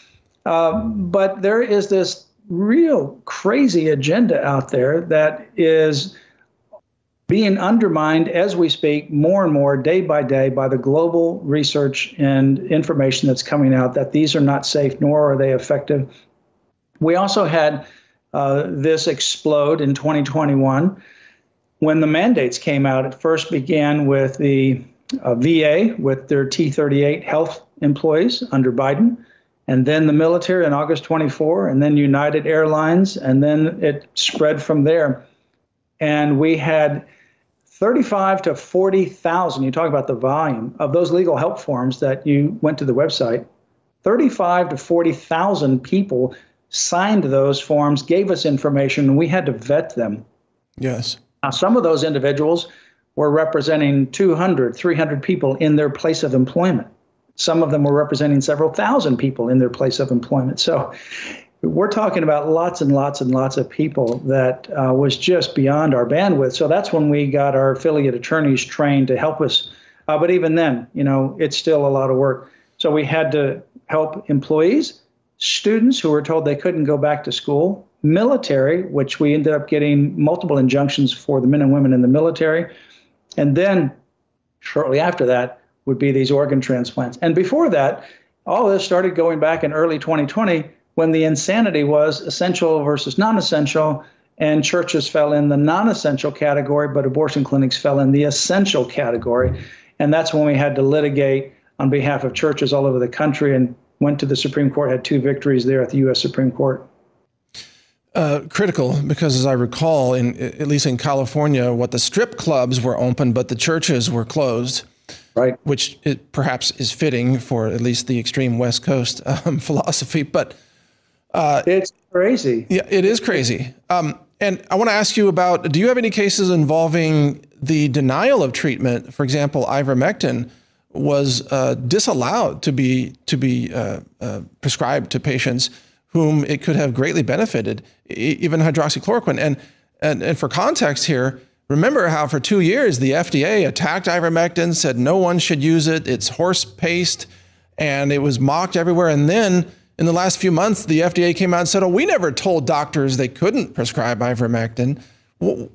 But there is this real crazy agenda out there that is being undermined as we speak more and more day by day by the global research and information that's coming out that these are not safe, nor are they effective. We also had this explode in 2021 when the mandates came out. It first began with the VA with their T38 health employees under Biden, and then the military in August 24, and then United Airlines, and then it spread from there. And we had 35 to 40,000, you talk about the volume of those legal help forms that you went to the website, 35 to 40,000 people signed those forms, gave us information, and we had to vet them. Yes. Now, some of those individuals were representing 200, 300 people in their place of employment. Some of them were representing several thousand people in their place of employment. So we're talking about lots and lots and lots of people that was just beyond our bandwidth. So that's when we got our affiliate attorneys trained to help us. But even then, it's still a lot of work. So we had to help employees, students who were told they couldn't go back to school, military, which we ended up getting multiple injunctions for the men and women in the military. And then shortly after that would be these organ transplants. And before that, all this started going back in early 2020 when the insanity was essential versus non-essential, and churches fell in the non-essential category, but abortion clinics fell in the essential category. And that's when we had to litigate on behalf of churches all over the country and went to the Supreme Court, had 2 victories there at the U.S. Supreme Court. Critical, because as I recall, at least in California, what the strip clubs were open, but the churches were closed. Right. Which perhaps is fitting for at least the extreme West Coast philosophy. But it's crazy. Yeah, it is crazy. And I want to ask you about, do you have any cases involving the denial of treatment? For example, ivermectin was disallowed to be prescribed to patients whom it could have greatly benefited, even hydroxychloroquine. And for context here, remember how for 2 years the FDA attacked ivermectin, said no one should use it, it's horse paste, and it was mocked everywhere. And then in the last few months, the FDA came out and said, oh, we never told doctors they couldn't prescribe ivermectin. What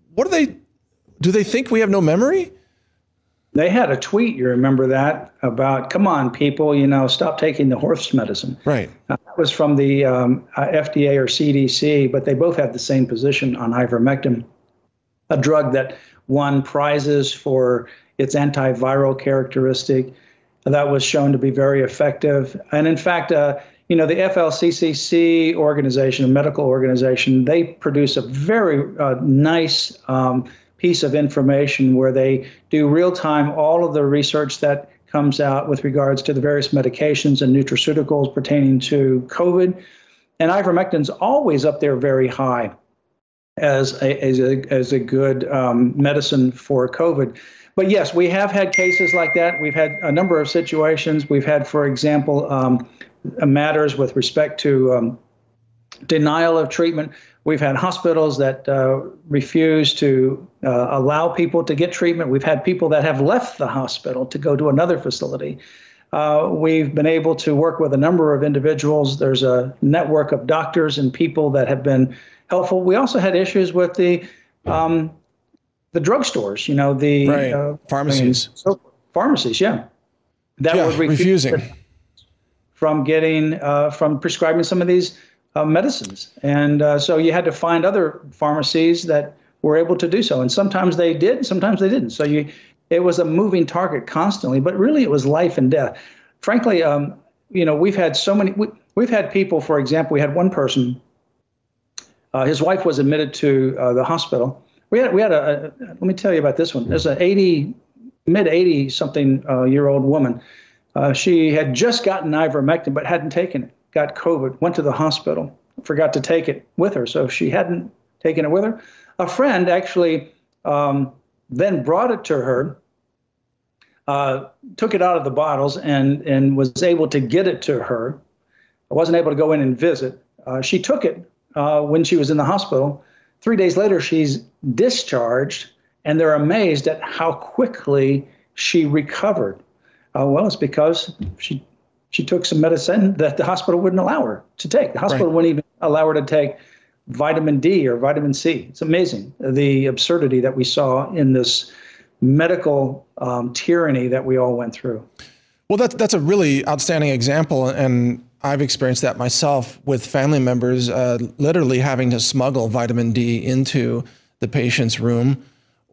do they think we have no memory? They had a tweet, you remember that, about, come on, people, stop taking the horse medicine. Right. That was from the FDA or CDC, but they both have the same position on ivermectin, a drug that won prizes for its antiviral characteristic. That was shown to be very effective. And in fact, the FLCCC organization, a medical organization, they produce a very nice piece of information where they do real-time all of the research that comes out with regards to the various medications and nutraceuticals pertaining to COVID. And ivermectin's always up there very high as a good medicine for COVID. But yes, we have had cases like that. We've had a number of situations. We've had, for example, matters with respect to denial of treatment. We've had hospitals that refuse to allow people to get treatment. We've had people that have left the hospital to go to another facility. We've been able to work with a number of individuals. There's a network of doctors and people that have been helpful. We also had issues with the drugstores, pharmacies. Pharmacies, yeah. That were refusing from getting, from prescribing some of these medicines. And so you had to find other pharmacies that were able to do so. And sometimes they did, sometimes they didn't. So it was a moving target constantly, but really it was life and death. Frankly, we've had so many, we've had people, for example, we had one person, his wife was admitted to the hospital. We had let me tell you about this one. There's an mid 80 something year old woman. She had just gotten ivermectin, but hadn't taken it, got COVID, went to the hospital, forgot to take it with her. So she hadn't taken it with her. A friend actually then brought it to her, took it out of the bottles and was able to get it to her. I wasn't able to go in and visit. She took it when she was in the hospital, 3 days later, she's discharged, and they're amazed at how quickly she recovered. Well, it's because she took some medicine that the hospital wouldn't allow her to take. The hospital wouldn't even allow her to take vitamin D or vitamin C. It's amazing, the absurdity that we saw in this medical tyranny that we all went through. Well, that's a really outstanding example, and I've experienced that myself with family members literally having to smuggle vitamin D into the patient's room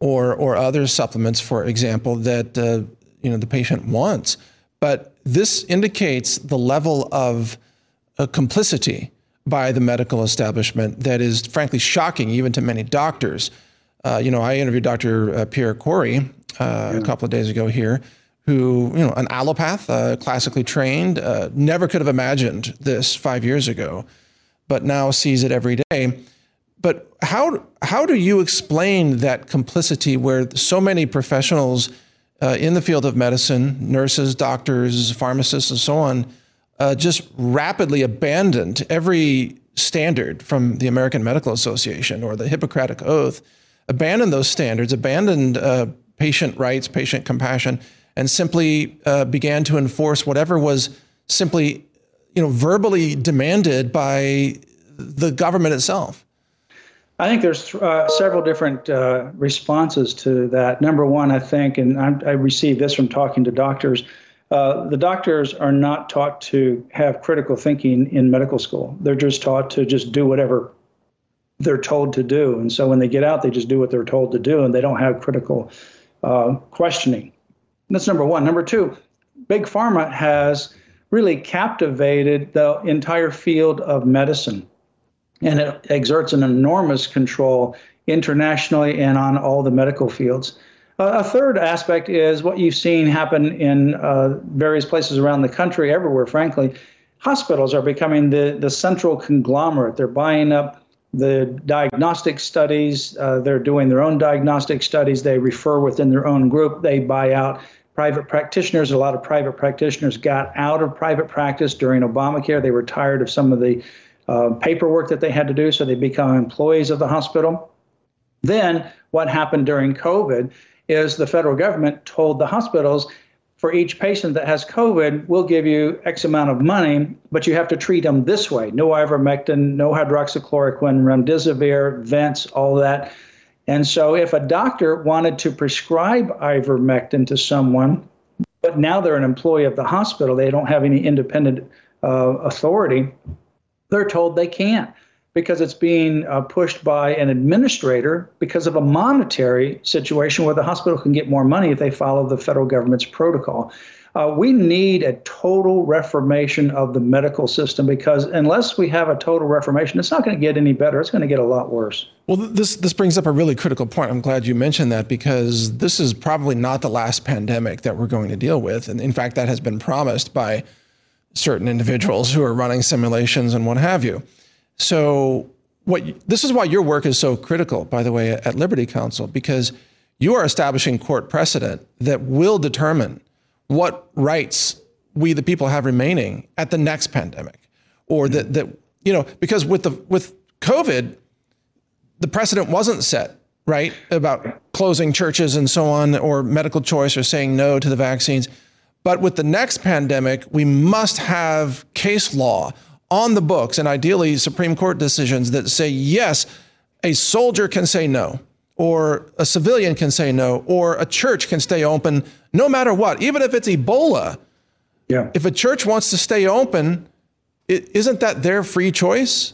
or other supplements, for example, that the patient wants. But this indicates the level of complicity by the medical establishment that is frankly shocking even to many doctors. I interviewed Dr. Pierre Corey a couple of days ago here, who, an allopath, classically trained, never could have imagined this 5 years ago, but now sees it every day. But how do you explain that complicity where so many professionals in the field of medicine, nurses, doctors, pharmacists, and so on, just rapidly abandoned every standard from the American Medical Association or the Hippocratic Oath, abandoned those standards, abandoned patient rights, patient compassion, and simply began to enforce whatever was simply, verbally demanded by the government itself? I think there's several different responses to that. Number one, I think, and I received this from talking to doctors, the doctors are not taught to have critical thinking in medical school. They're just taught to just do whatever they're told to do. And so when they get out, they just do what they're told to do, and they don't have critical questioning. That's number one. Number two, Big Pharma has really captivated the entire field of medicine, and it exerts an enormous control internationally and on all the medical fields. A third aspect is what you've seen happen in various places around the country, everywhere, frankly. Hospitals are becoming the central conglomerate. They're buying up the diagnostic studies. They're doing their own diagnostic studies. They refer within their own group. They buy out private practitioners. A lot of private practitioners got out of private practice during Obamacare. They were tired of some of the paperwork that they had to do, so they become employees of the hospital. Then what happened during COVID is the federal government told the hospitals, for each patient that has COVID, we'll give you X amount of money, but you have to treat them this way. No ivermectin, no hydroxychloroquine, remdesivir, vents, all that. And so if a doctor wanted to prescribe ivermectin to someone, but now they're an employee of the hospital, they don't have any independent authority, they're told they can't, because it's being pushed by an administrator because of a monetary situation where the hospital can get more money if they follow the federal government's protocol. We need a total reformation of the medical system, because unless we have a total reformation, it's not going to get any better. It's going to get a lot worse. Well, this brings up a really critical point. I'm glad you mentioned that, because this is probably not the last pandemic that we're going to deal with. And in fact, that has been promised by certain individuals who are running simulations and what have you. So this is why your work is so critical, by the way, at Liberty Counsel, because you are establishing court precedent that will determine what rights we, the people, have remaining at the next pandemic, or because with COVID, the precedent wasn't set, right, about closing churches and so on, or medical choice, or saying no to the vaccines. But with the next pandemic, we must have case law on the books, and ideally Supreme Court decisions that say, yes, a soldier can say no, or a civilian can say no, or a church can stay open no matter what, even if it's Ebola. Yeah. If a church wants to stay open, isn't that their free choice?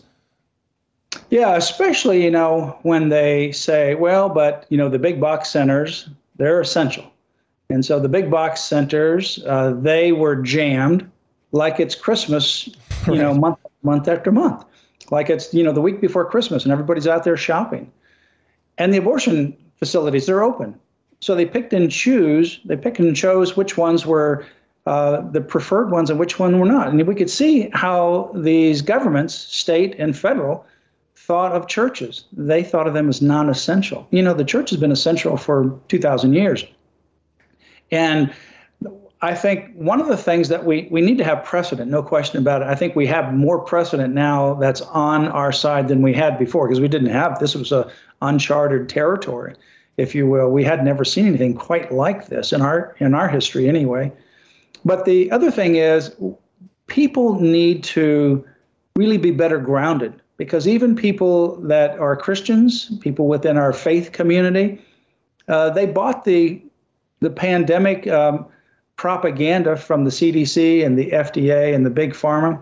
Yeah, especially, when they say, well, but, the big box centers, they're essential. And so the big box centers, they were jammed like it's Christmas, right, month after month, like it's, the week before Christmas, and everybody's out there shopping. And the abortion facilities, they're open. So they picked and chose which ones were the preferred ones and which one were not. And we could see how these governments, state and federal, thought of churches. They thought of them as non-essential. The church has been essential for 2,000 years. And I think one of the things that we need to have precedent, no question about it. I think we have more precedent now that's on our side than we had before, because we didn't have, this was a uncharted territory, if you will. We had never seen anything quite like this in our history anyway. But the other thing is, people need to really be better grounded, because even people that are Christians, people within our faith community, they bought the pandemic propaganda from the CDC and the FDA and the big pharma,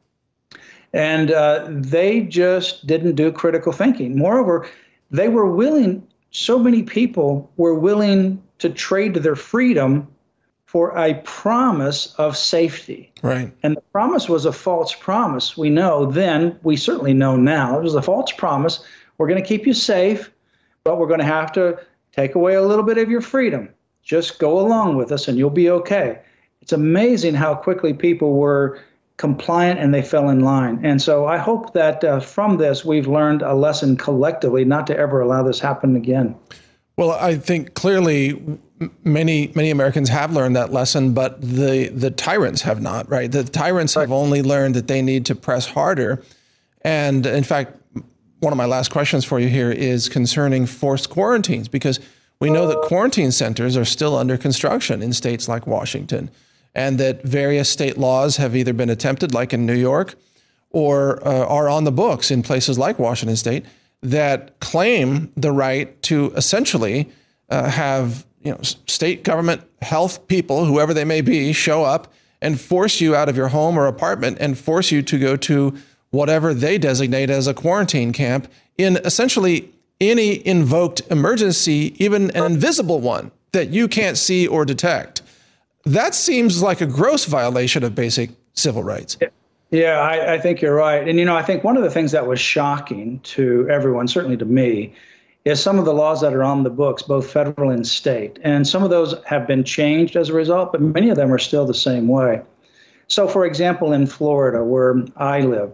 and they just didn't do critical thinking. Moreover, they were willing, so many people were willing to trade their freedom for a promise of safety. Right. And the promise was a false promise. We know then, we certainly know now, it was a false promise. We're going to keep you safe, but we're going to have to take away a little bit of your freedom. Just go along with us and you'll be okay. It's amazing how quickly people were compliant and they fell in line. And so I hope that from this, we've learned a lesson collectively not to ever allow this happen again. Well, I think clearly many Americans have learned that lesson, but the tyrants have not, right? The tyrants have only learned that they need to press harder. And in fact, one of my last questions for you here is concerning forced quarantines, because we know that quarantine centers are still under construction in states like Washington, and that various state laws have either been attempted, like in New York, or are on the books in places like Washington State that claim the right to essentially have state government health people, whoever they may be, show up and force you out of your home or apartment and force you to go to whatever they designate as a quarantine camp in essentially any invoked emergency, even an invisible one that you can't see or detect. That seems like a gross violation of basic civil rights. Yeah, I think you're right. And, I think one of the things that was shocking to everyone, certainly to me, is some of the laws that are on the books, both federal and state. And some of those have been changed as a result, but many of them are still the same way. So, for example, in Florida, where I live,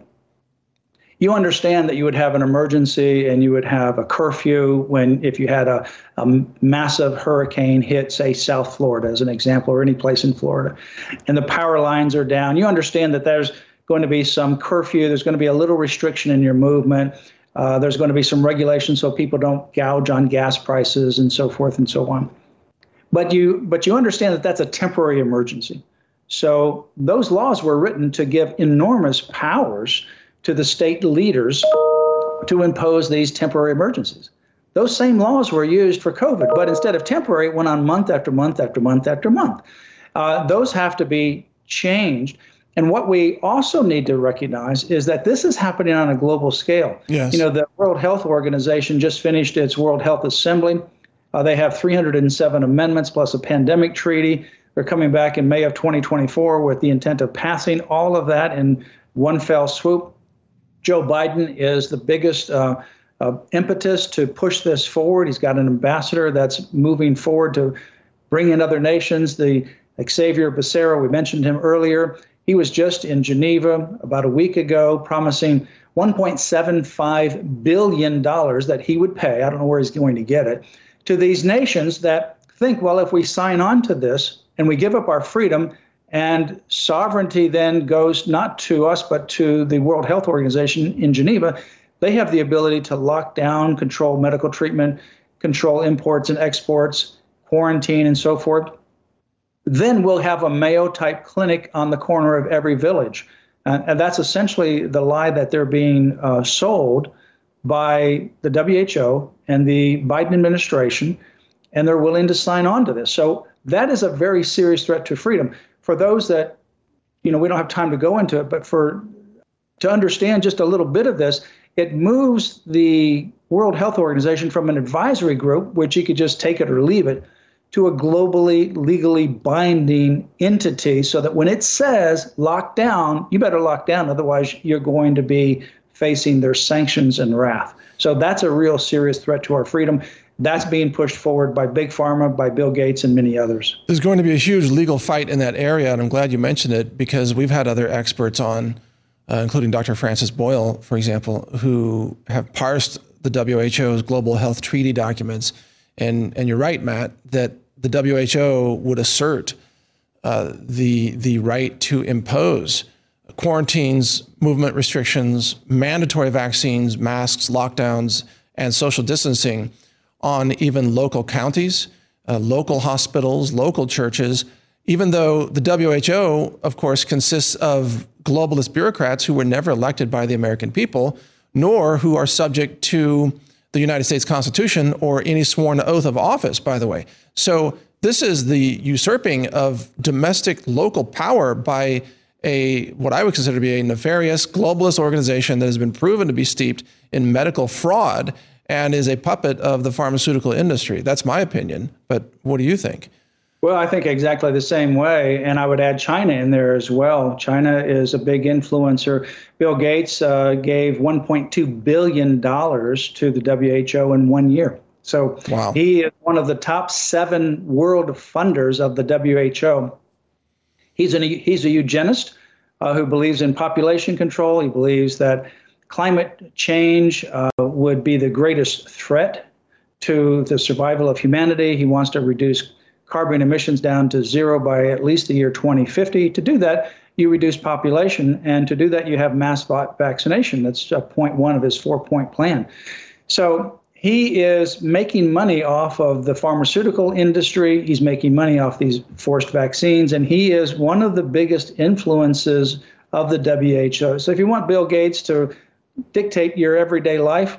you understand that you would have an emergency and you would have a curfew if you had a massive hurricane hit, say, South Florida as an example, or any place in Florida, and the power lines are down. You understand that there's going to be some curfew. There's going to be a little restriction in your movement. There's going to be some regulation so people don't gouge on gas prices and so forth and so on. But you understand that that's a temporary emergency. So those laws were written to give enormous powers to the state leaders to impose these temporary emergencies. Those same laws were used for COVID, but instead of temporary, it went on month after month after month after month. Those have to be changed. And what we also need to recognize is that this is happening on a global scale. Yes. The World Health Organization just finished its World Health Assembly. They have 307 amendments plus a pandemic treaty. They're coming back in May of 2024 with the intent of passing all of that in one fell swoop. Joe Biden is the biggest impetus to push this forward. He's got an ambassador that's moving forward to bring in other nations. The Xavier Becerra, we mentioned him earlier. He was just in Geneva about a week ago promising $1.75 billion that he would pay, I don't know where he's going to get it, to these nations that think, well, if we sign on to this and we give up our freedom, and sovereignty then goes not to us, but to the World Health Organization in Geneva, they have the ability to lock down, control medical treatment, control imports and exports, quarantine, and so forth. Then we'll have a Mayo-type clinic on the corner of every village. And that's essentially the lie that they're being sold by the WHO and the Biden administration, and they're willing to sign on to this. So that is a very serious threat to freedom. For those that, we don't have time to go into it, but to understand just a little bit of this, it moves the World Health Organization from an advisory group, which you could just take it or leave it, to a globally, legally binding entity, so that when it says lock down, you better lock down, otherwise you're going to be facing their sanctions and wrath. So that's a real serious threat to our freedom. That's being pushed forward by Big Pharma, by Bill Gates, and many others. There's going to be a huge legal fight in that area, and I'm glad you mentioned it, because we've had other experts on, including Dr. Francis Boyle, for example, who have parsed the WHO's global health treaty documents. And you're right, Matt, that the WHO would assert the right to impose quarantines, movement restrictions, mandatory vaccines, masks, lockdowns, and social distancing on even local counties, local hospitals, local churches, even though the WHO, of course, consists of globalist bureaucrats who were never elected by the American people, nor who are subject to the United States Constitution or any sworn oath of office, by the way. So this is the usurping of domestic local power by what I would consider to be a nefarious globalist organization that has been proven to be steeped in medical fraud and is a puppet of the pharmaceutical industry. That's my opinion. But what do you think? Well, I think exactly the same way. And I would add China in there as well. China is a big influencer. Bill Gates gave $1.2 billion to the WHO in 1 year. So wow. He is one of the top 7 world funders of the WHO. He's a eugenist who believes in population control. He believes that climate change would be the greatest threat to the survival of humanity. He wants to reduce carbon emissions down to 0 by at least the year 2050. To do that, you reduce population. And to do that, you have mass vaccination. That's point 1 of his 4-point plan. So he is making money off of the pharmaceutical industry. He's making money off these forced vaccines. And he is one of the biggest influences of the WHO. So if you want Bill Gates to dictate your everyday life,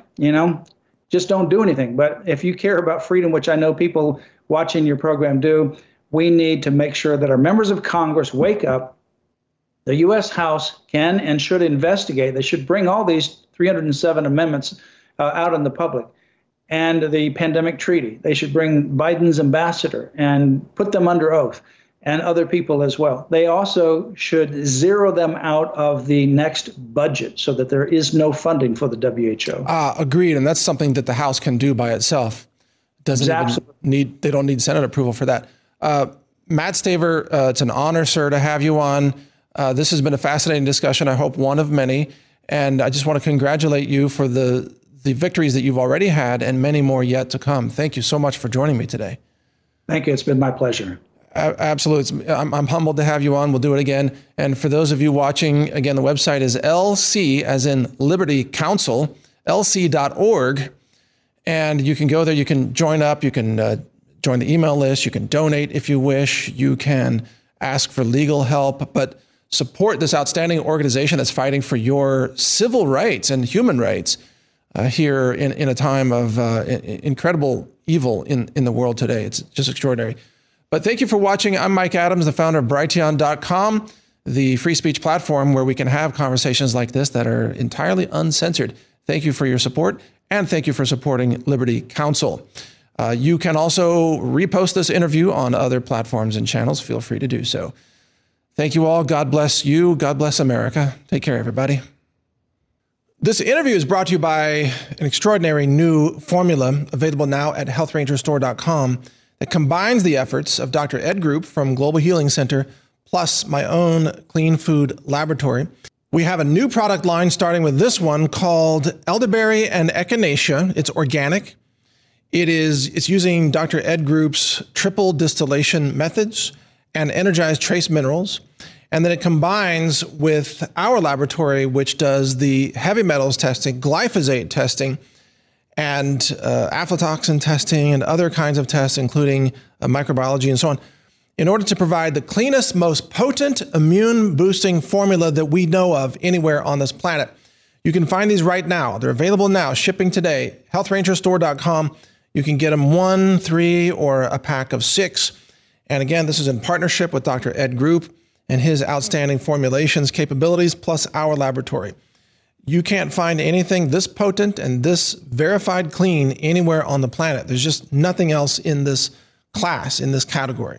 just don't do anything. But if you care about freedom, which I know people watching your program do, we need to make sure that our members of Congress wake up. The U.S. House can and should investigate. They should bring all these 307 amendments out in the public. And the pandemic treaty. They should bring Biden's ambassador and put them under oath, and other people as well. They also should zero them out of the next budget so that there is no funding for the WHO. Agreed. And that's something that the House can do by itself. They don't need Senate approval for that. Matt Staver, it's an honor, sir, to have you on. This has been a fascinating discussion. I hope one of many. And I just want to congratulate you for the victories that you've already had and many more yet to come. Thank you so much for joining me today. Thank you. It's been my pleasure. Absolutely. I'm humbled to have you on. We'll do it again. And for those of you watching, again, the website is LC, as in Liberty Counsel, lc.org. And you can go there. You can join up. You can join the email list. You can donate if you wish. You can ask for legal help, but support this outstanding organization that's fighting for your civil rights and human rights here in a time of incredible evil in the world today. It's just extraordinary. But thank you for watching. I'm Mike Adams, the founder of Brighteon.com, the free speech platform where we can have conversations like this that are entirely uncensored. Thank you for your support, and thank you for supporting Liberty Counsel. You can also repost this interview on other platforms and channels. Feel free to do so. Thank you all. God bless you. God bless America. Take care, everybody. This interview is brought to you by an extraordinary new formula available now at healthrangerstore.com that combines the efforts of Dr. Ed Group from Global Healing Center plus my own Clean Food Laboratory. We have a new product line starting with this one called Elderberry and Echinacea. It's organic. It's using Dr. Ed Group's triple distillation methods and energized trace minerals. And then it combines with our laboratory, which does the heavy metals testing, glyphosate testing, and aflatoxin testing, and other kinds of tests, including microbiology and so on, in order to provide the cleanest, most potent immune-boosting formula that we know of anywhere on this planet. You can find these right now. They're available now, shipping today, healthrangerstore.com. You can get them 1, 3, or a pack of 6. And again, this is in partnership with Dr. Ed Group and his outstanding formulations capabilities, plus our laboratory. You can't find anything this potent and this verified clean anywhere on the planet. There's just nothing else in this class, in this category.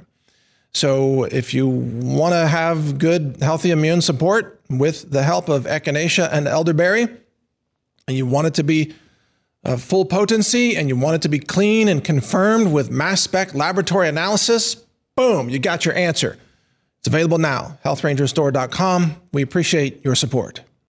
So if you want to have good, healthy immune support with the help of Echinacea and elderberry, and you want it to be full potency, and you want it to be clean and confirmed with mass spec laboratory analysis, boom, you got your answer. It's available now, healthrangerstore.com. We appreciate your support.